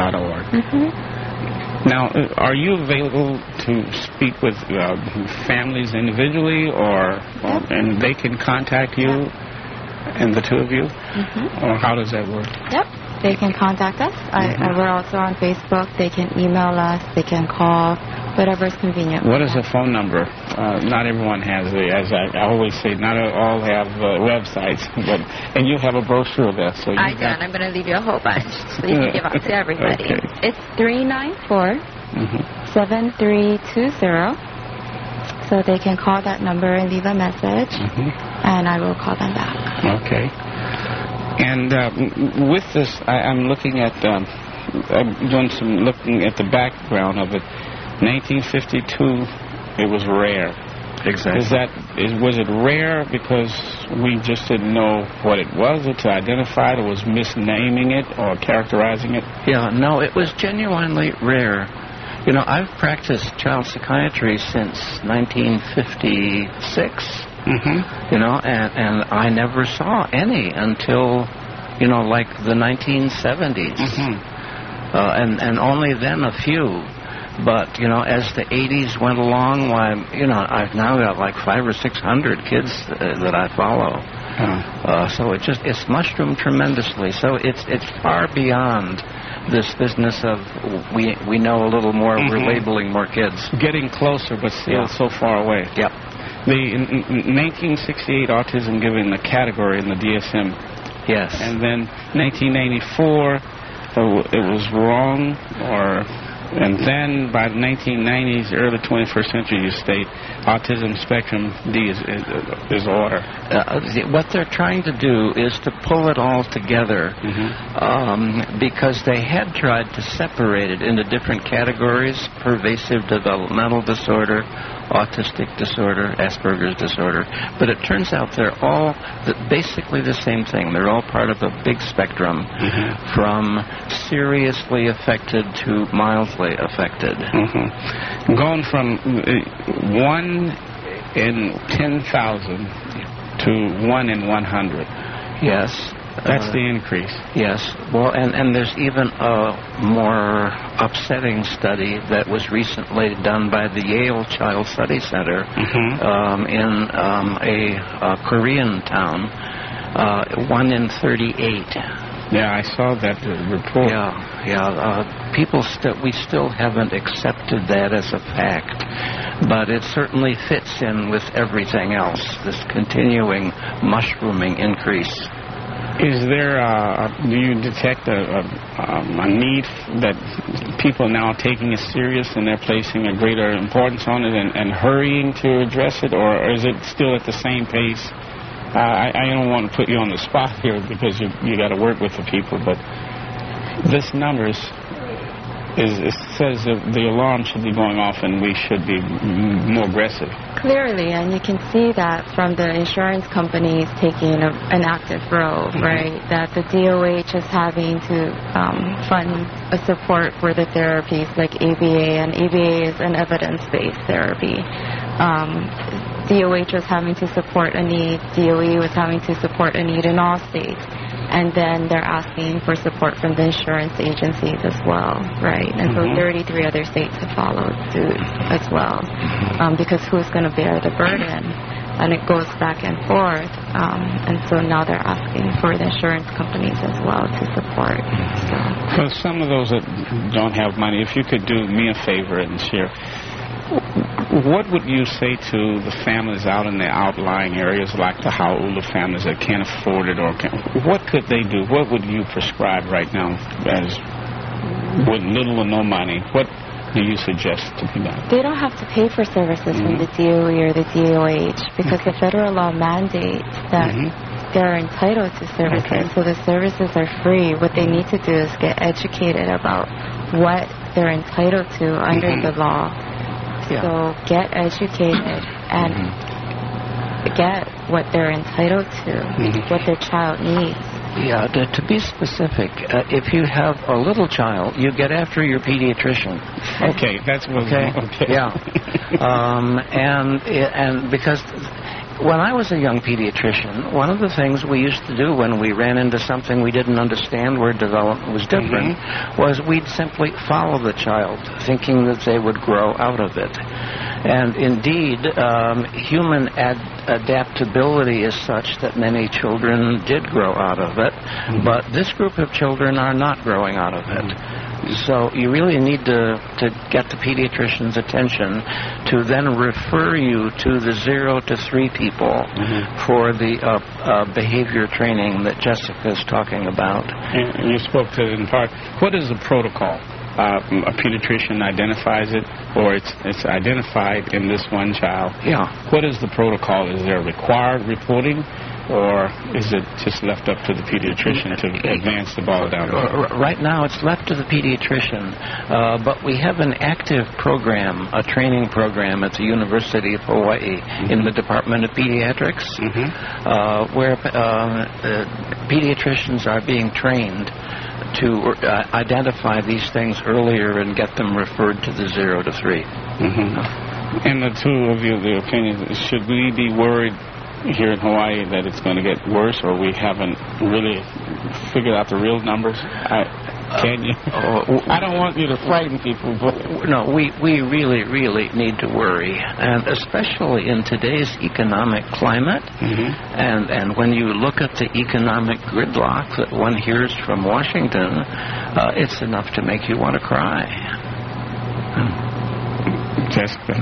Now, are you available to speak with families individually, and they can contact you? And the two of you? Or how does that work? Yep. They can contact us. We're also on Facebook. They can email us. They can call. Whatever is convenient. What is the phone number? Not everyone has it. As I always say, not all have websites. And you have a brochure of that. So I do, and I'm going to leave you a whole bunch so you can give out to everybody. Okay. It's 394-7320. So they can call that number and leave a message, and I will call them back. Okay. And with this, I'm looking at, I'm doing some looking at the background of it. 1952, it was rare. Exactly. Was it rare because we just didn't know what it was, or to identify it, or was misnaming it or characterizing it? Yeah, no, it was genuinely rare. You know, I've practiced child psychiatry since 1956. You know, and I never saw any until, like the 1970s. And only then a few. But, as the 80s went along, I've now got like 500 or 600 kids that I follow. So it's mushroomed tremendously. So it's far beyond this business of we know a little more, we're labeling more kids. Getting closer, but still so far away. Yep. In 1968, autism given the category in the DSM. Yes. And then 1984, it was wrong, and then by the 1990s, early 21st century, you state autism spectrum D is order. What they're trying to do is to pull it all together because they had tried to separate it into different categories: pervasive developmental disorder, autistic disorder, Asperger's disorder. But it turns out they're all basically the same thing. They're all part of a big spectrum from seriously affected to mildly affected. Going from 1 in 10,000 to 1 in 100. Yes. That's the increase. Yes. Well, and there's even a more upsetting study that was recently done by the Yale Child Study Center in a Korean town, 1 in 38. Yeah, I saw that report. We still haven't accepted that as a fact, but it certainly fits in with everything else, this continuing mushrooming increase. Is there, do you detect a need that people now are taking it serious and they're placing a greater importance on it and hurrying to address it, or is it still at the same pace? I don't want to put you on the spot here because you got to work with the people, but this numbers, it says that the alarm should be going off and we should be more aggressive. Clearly, and you can see that from the insurance companies taking an active role, right? That the DOH is having to fund a support for the therapies like ABA, and ABA is an evidence-based therapy. DOH was having to support a need, DOE was having to support a need in all states. And then they're asking for support from the insurance agencies as well, right? And so 33 other states have followed suit as well, because who's going to bear the burden? And it goes back and forth, and so now they're asking for the insurance companies as well to support. So. For some of those that don't have money, if you could do me a favor and share, what would you say to the families out in the outlying areas, like the Hau'ula families that can't afford it, or what could they do? What would you prescribe right now, as with little or no money? What do you suggest to be done? They don't have to pay for services from the DOE or the DOH, because the federal law mandates that they're entitled to services, so the services are free. What they need to do is get educated about what they're entitled to under the law. So get educated and get what they're entitled to, what their child needs. Yeah, to be specific, if you have a little child, you get after your pediatrician. Okay, that's what. Okay. Yeah, and because when I was a young pediatrician, one of the things we used to do when we ran into something we didn't understand where development was different was we'd simply follow the child, thinking that they would grow out of it. And indeed, human adaptability is such that many children did grow out of it, but this group of children are not growing out of it. So you really need to get the pediatrician's attention to then refer you to the 0 to 3 people for the behavior training that Jessica is talking about. And you spoke to it in part. What is the protocol? A pediatrician identifies it, or it's identified in this one child. Yeah. What is the protocol? Is there required reporting, or is it just left up to the pediatrician to advance the ball down the road? Right now it's left to the pediatrician, but we have an active program, a training program at the University of Hawaii in the Department of Pediatrics, where pediatricians are being trained to identify these things earlier and get them referred to the 0 to 3. And the two of you, the opinion, should we be worried here in Hawaii that it's going to get worse, or we haven't really figured out the real numbers? Can you? I don't want you to frighten people, but no, we really, really need to worry, and especially in today's economic climate, and when you look at the economic gridlock that one hears from Washington, it's enough to make you want to cry. Jessica.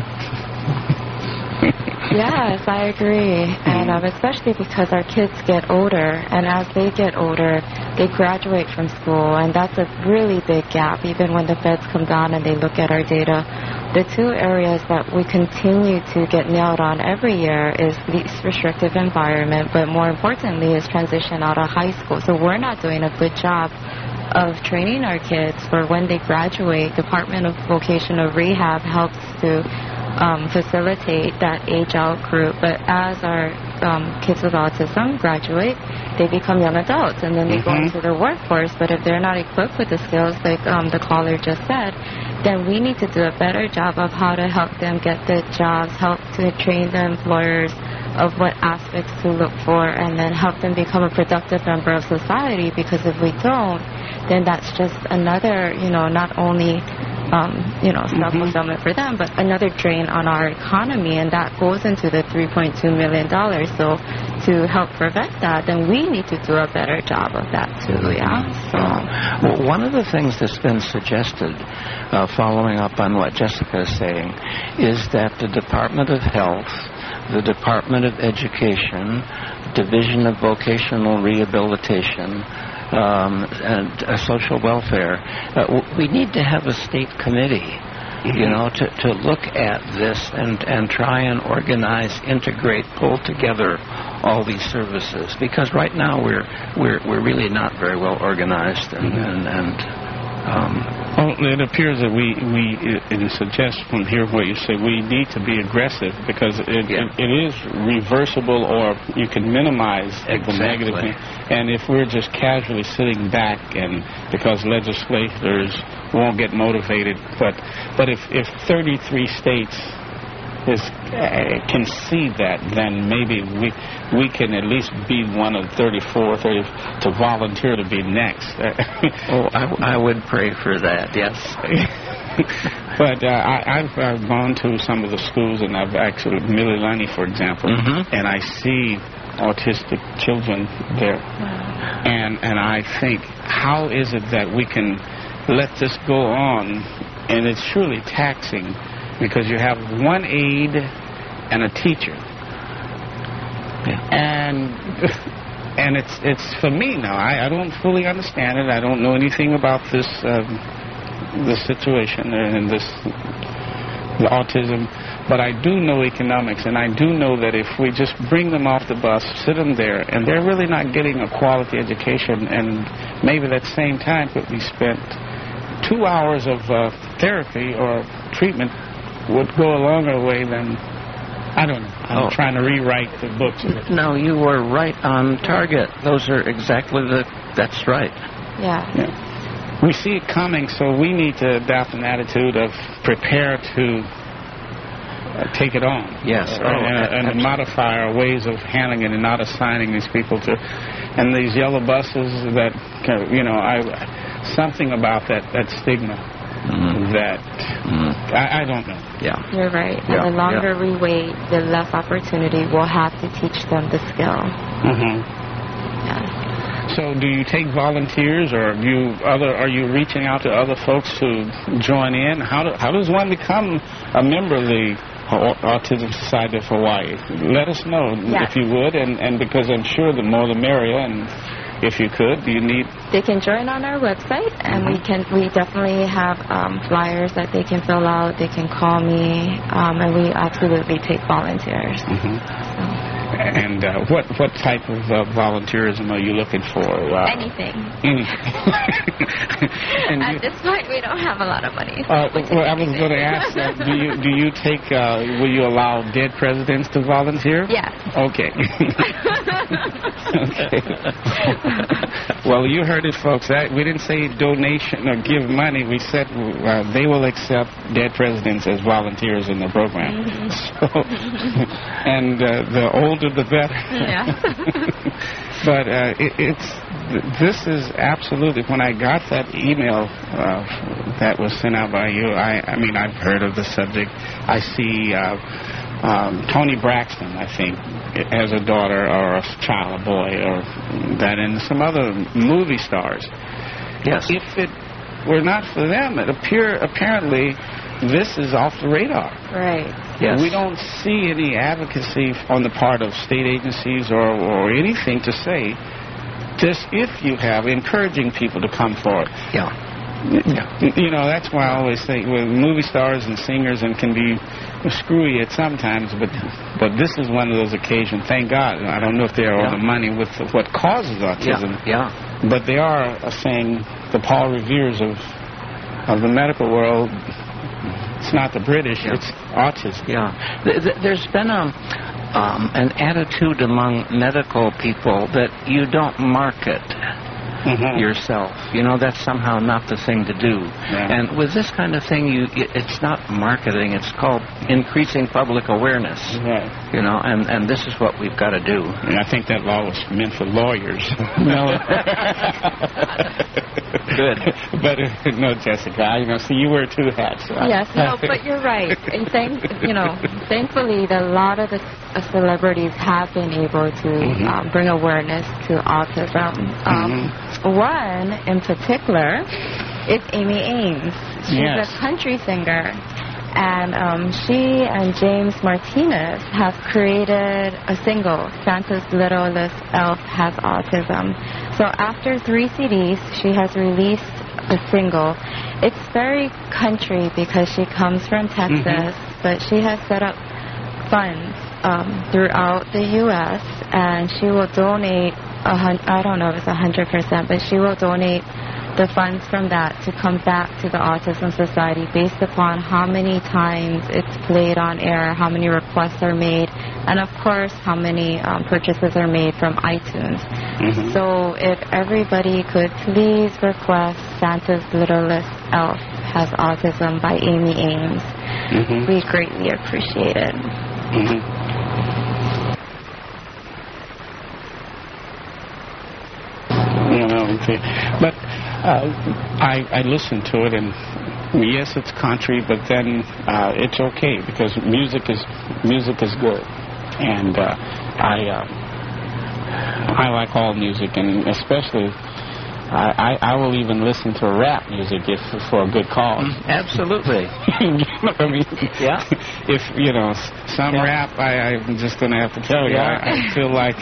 Yes, I agree, and especially because our kids get older, and as they get older, they graduate from school, and that's a really big gap. Even when the feds come down and they look at our data, the two areas that we continue to get nailed on every year is least restrictive environment, but more importantly is transition out of high school. So we're not doing a good job of training our kids for when they graduate. Department of Vocational Rehab helps to facilitate that age-out group, but as our kids with autism graduate, they become young adults, and then they go into the workforce, but if they're not equipped with the skills like the caller just said, then we need to do a better job of how to help them get the jobs, help to train the employers of what aspects to look for, and then help them become a productive member of society, because if we don't, then that's just another, not only self-fulfillment for them, but another drain on our economy, and that goes into the $3.2 million. So to help prevent that, then we need to do a better job of that too, Well, one of the things that's been suggested, following up on what Jessica is saying, is that the Department of Health, the Department of Education, Division of Vocational Rehabilitation, and social welfare, we need to have a state committee, to look at this and try and organize, integrate, pull together all these services, because right now we're really not very well organized, and Well, it appears that it suggests from here what you say, we need to be aggressive because it is reversible, or you can minimize the negative thing. And if we're just casually sitting back, and because legislators won't get motivated, but if 33 states can see that, then maybe we can at least be one of 34, 30 to volunteer to be next. I would pray for that, yes. But I've gone to some of the schools, and I've actually, Mililani, for example, and I see autistic children there. And I think, how is it that we can let this go on? And it's surely taxing, because you have one aide and a teacher. And it's for me now, I don't fully understand it. I don't know anything about this situation and the autism, but I do know economics, and I do know that if we just bring them off the bus, sit them there, and they're really not getting a quality education, and maybe that same time could be spent 2 hours of therapy or treatment would go a longer way than, I don't know. I'm trying to rewrite the books. No, you were right on target. Those are exactly that's right. Yeah. We see it coming, so we need to adopt an attitude of prepare to take it on. Yes. And modify our ways of handling it and not assigning these people to. And these yellow buses that, something about that stigma. That I don't know. Yeah, you're right. And the longer we wait, the less opportunity we'll have to teach them the skill. Yeah. So, do you take volunteers, or are you reaching out to other folks to join in? How does one become a member of the Autism Society of Hawaii? Let us know if you would, and because I'm sure the more the merrier. And if you could, they can join on our website, and we definitely have flyers that they can fill out. They can call me, and we absolutely take volunteers. And what type of volunteerism are you looking for? Anything. At this point, we don't have a lot of money. Well, I was going to ask, do you take? Will you allow dead presidents to volunteer? Yes. Okay. Okay. Well, you heard it, folks. We didn't say donation or give money. We said they will accept dead presidents as volunteers in the program. So, and the older the better. Yeah. But this is absolutely, when I got that email that was sent out by you, I mean, I've heard of the subject. I see Tony Braxton, I think, has a daughter or a child, a boy, or that, and some other movie stars. Yes. If it were not for them, apparently this is off the radar. Right. Yes. We don't see any advocacy on the part of state agencies or anything to say, just if you have, encouraging people to come forward. Yeah. That's why I always think with movie stars and singers, and can be screwy at sometimes, but this is one of those occasions. Thank God. I don't know if they're on the money with what causes autism. Yeah. But they are saying, the Paul Revere's of the medical world, it's not the British, it's autism. Yeah. There's been an attitude among medical people that you don't market yourself. That's somehow not the thing to do. Yeah. And with this kind of thing, it's not marketing. It's called increasing public awareness. Right. And this is what we've got to do. And I think that law was meant for lawyers. No. Good. But no, Jessica, see, you wear two hats. Right? Yes, but you're right. And thankfully, a lot of the celebrities have been able to bring awareness to autism. One in particular is Amy Ames. She's a country singer, and she and James Martinez have created a single, Santa's Littlest Elf Has Autism. So after 3 CDs, she has released a single. It's very country because she comes from Texas, but she has set up funds throughout the U.S., and she will donate, I don't know if it's 100%, but she will donate the funds from that to come back to the Autism Society based upon how many times it's played on air, how many requests are made, and of course how many purchases are made from iTunes. So if everybody could please request Santa's Littlest Elf Has Autism by Amy Ames, we greatly appreciate it. You know, but I listen to it, and yes, it's country, but then it's okay because music is good, and I like all music, and especially I will even listen to rap music if for a good cause. Absolutely. You know what I mean? Yeah. If, you know, some rap, I'm just going to have to tell you, I feel like,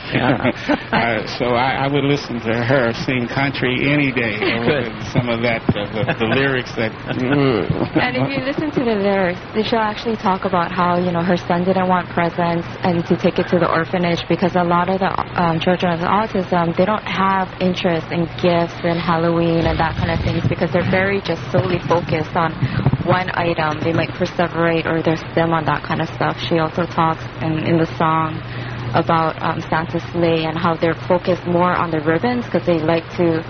so I would listen to her sing country any day. Some of that, the lyrics that... And if you listen to the lyrics, she'll actually talk about how, you know, her son didn't want presents and to take it to the orphanage because a lot of the children with autism, they don't have interest in gifts and Halloween and that kind of things because they're very just solely focused on one item. They might perseverate or they're STEM on that kind of stuff. She also talks in the song about Santa's sleigh and how they're focused more on the ribbons because they like to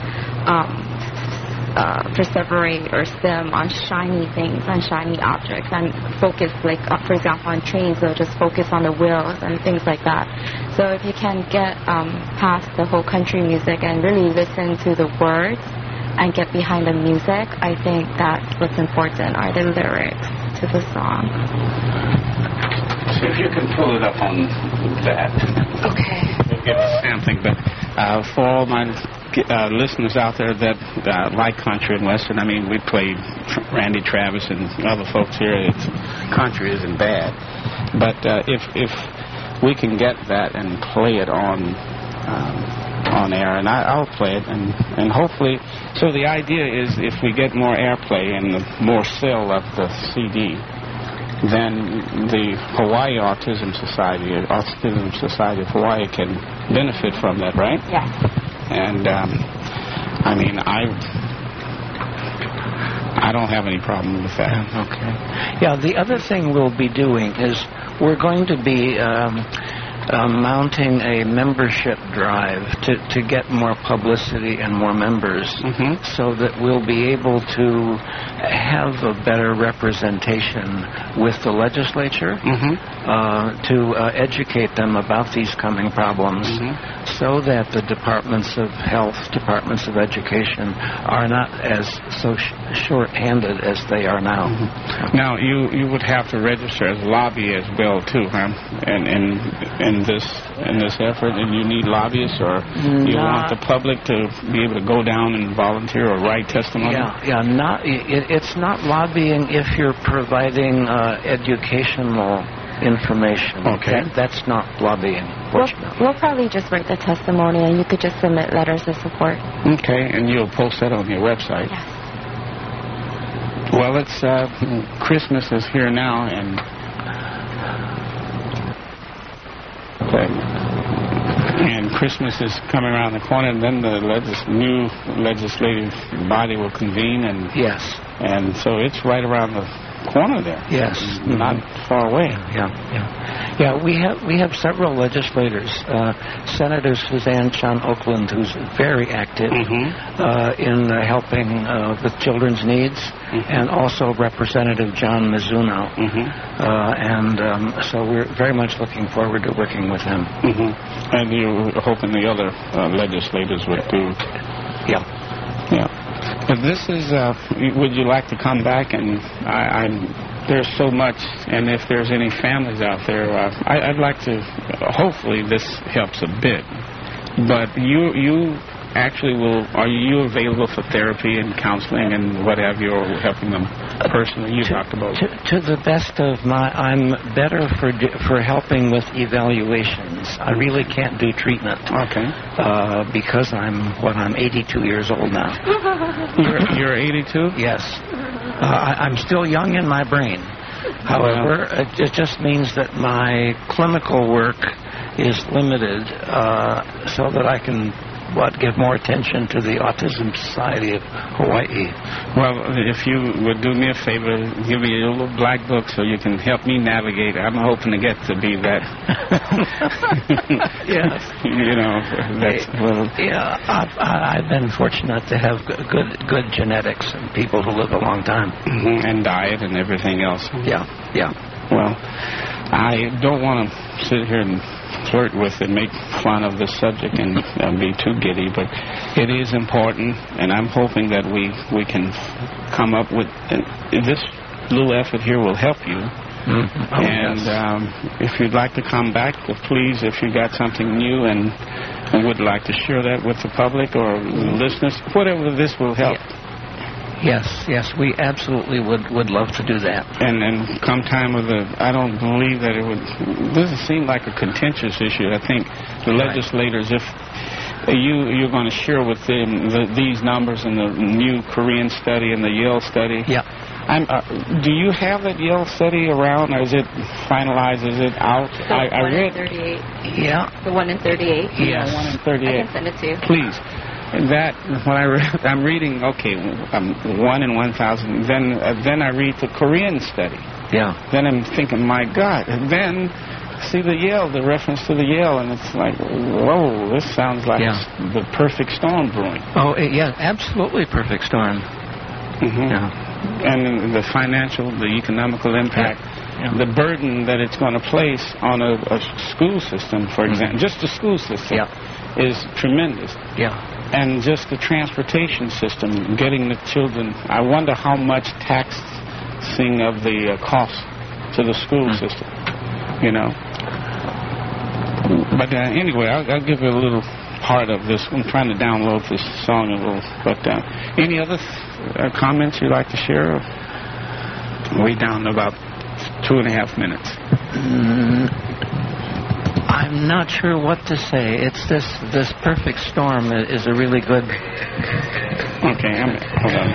perseverate or STEM on shiny things, on shiny objects, and focus, like, for example, on trains, they'll just focus on the wheels and things like that. So if you can get past the whole country music and really listen to the words and get behind the music, I think that's what's important, are the lyrics to the song. So if you can pull it up on that. Okay. We'll give us something, but for all my listeners out there that like country and western, I mean, we played Randy Travis and other folks here. Country isn't bad, but if we can get that and play it on air, and I'll play it, and hopefully, so the idea is if we get more airplay and the more sale of the CD, then the Hawaii Autism Society of Hawaii can benefit from that, right? Yes. And I mean, I don't have any problem with that. Okay. Yeah, the other thing we'll be doing is we're going to be mounting a membership drive to get more publicity and more members so that we'll be able to have a better representation with the legislature to educate them about these coming problems so that the departments of health, departments of education are not as short-handed as they are now. Now, you would have to register as lobby as well, too, huh? In this effort, and you need lobbyists, or you want the public to be able to go down and volunteer or write testimony? It's not lobbying if you're providing educational information. Okay. That's not lobbying. We'll probably just write the testimony, and you could just submit letters of support. Okay, and you'll post that on your website. Yes. Well, it's Christmas is here now, and Christmas is coming around the corner, and then the new legislative body will convene, and and so it's right around the corner there. Yes, not far away. Yeah. We have several legislators. Senator Suzanne Chan Oakland, who's very active in helping with children's needs, and also Representative John Mizuno. And so we're very much looking forward to working with him. And you're hoping the other legislators would do. Yeah. But this is, would you like to come back? And there's so much, and if there's any families out there, I'd like to, hopefully this helps a bit. But you actually are you available for therapy and counseling and what have you, or helping them personally? You talked about to the best of I'm better for helping with evaluations. I really can't do treatment. Okay. Because I'm 82 years old now. You're 82? Yes. I'm still young in my brain. However, it just means that my clinical work is limited, so that I can give more attention to the Autism Society of Hawaii. Well, if you would do me a favor, give me a little black book so you can help me navigate. I'm hoping to get to be that. Yes. You know, that's I've been fortunate to have good genetics and people who live a long time. Mm-hmm. And diet and everything else. Yeah. Well, I don't want to sit here and flirt with and make fun of this subject and be too giddy, but it is important, and I'm hoping that we can come up with this little effort here will help you. Mm-hmm. If you'd like to come back, please, if you got something new and would like to share that with the public or listeners, whatever, this will help. Yes, we absolutely would love to do that. And come time of I don't believe that it would, doesn't seem like a contentious issue. I think the legislators, if you're going to share with them these numbers in the new Korean study and the Yale study. Yeah. Do you have that Yale study around, or is it finalized? Is it out? I read 38. Yeah. The one in 38. Yes. The one in 38. I can send it to you. Please. That when I'm reading, 1 in 1,000. Then I read the Korean study. Yeah. Then I'm thinking, my God. And then see the reference to the Yale, and it's like, whoa, this sounds like the perfect storm brewing. Oh, yeah, absolutely perfect storm. Mm-hmm. Yeah. And the financial, the economical impact, the burden that it's going to place on a school system, for example, just the school system, is tremendous. Yeah. And just the transportation system, getting the children, I wonder how much taxing of the cost to the school system, you know. But anyway, I'll give you a little part of this. I'm trying to download this song a little. But any other comments you'd like to share? We're down to about 2.5 minutes. I'm not sure what to say. It's this perfect storm is a really good. Okay, hold on.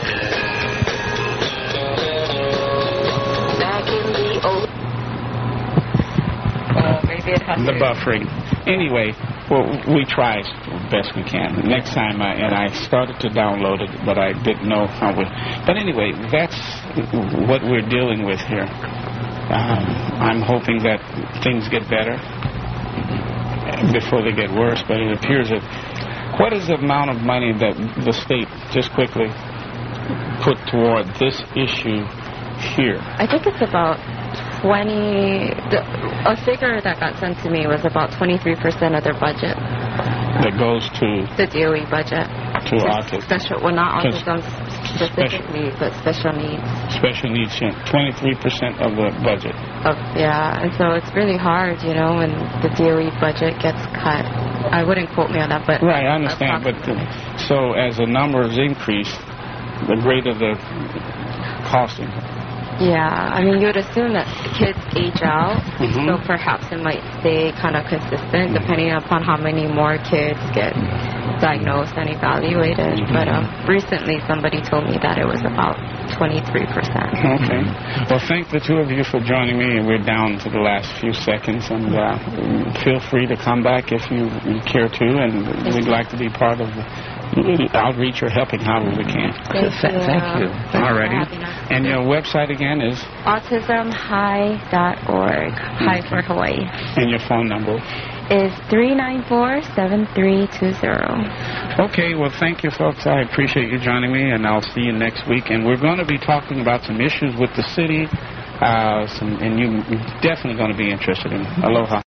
Maybe it has the buffering. Anyway, well, we try as best we can. Next time, I started to download it, but I didn't know how we. But anyway, that's what we're dealing with here. I'm hoping that things get better before they get worse, but it appears that... What is the amount of money that the state, just quickly, put toward this issue here? I think it's about 20... a figure that got sent to me was about 23% of their budget. That goes to... The DOE budget. To autism. Special, well, not autism specifically, but special needs. Special needs, 23% of the budget. And so it's really hard, you know, when the DOE budget gets cut. I wouldn't quote me on that, but... Right, I understand, but so as the numbers increase, the greater the costing. Yeah, I mean, you would assume that kids age out, so perhaps it might stay kind of consistent depending upon how many more kids get diagnosed and evaluated. But recently somebody told me that it was about 23%. Okay. Well, thank the two of you for joining me. We're down to the last few seconds, and feel free to come back if you care to, and we'd like to be part of the outreach or helping however we can. Thank you. All righty. And your website again is? AutismHigh.org. High for Hawaii. And your phone number? Is 394-7320. Okay, well, thank you, folks. I appreciate you joining me, and I'll see you next week. And we're going to be talking about some issues with the city, and you're definitely going to be interested in. Aloha.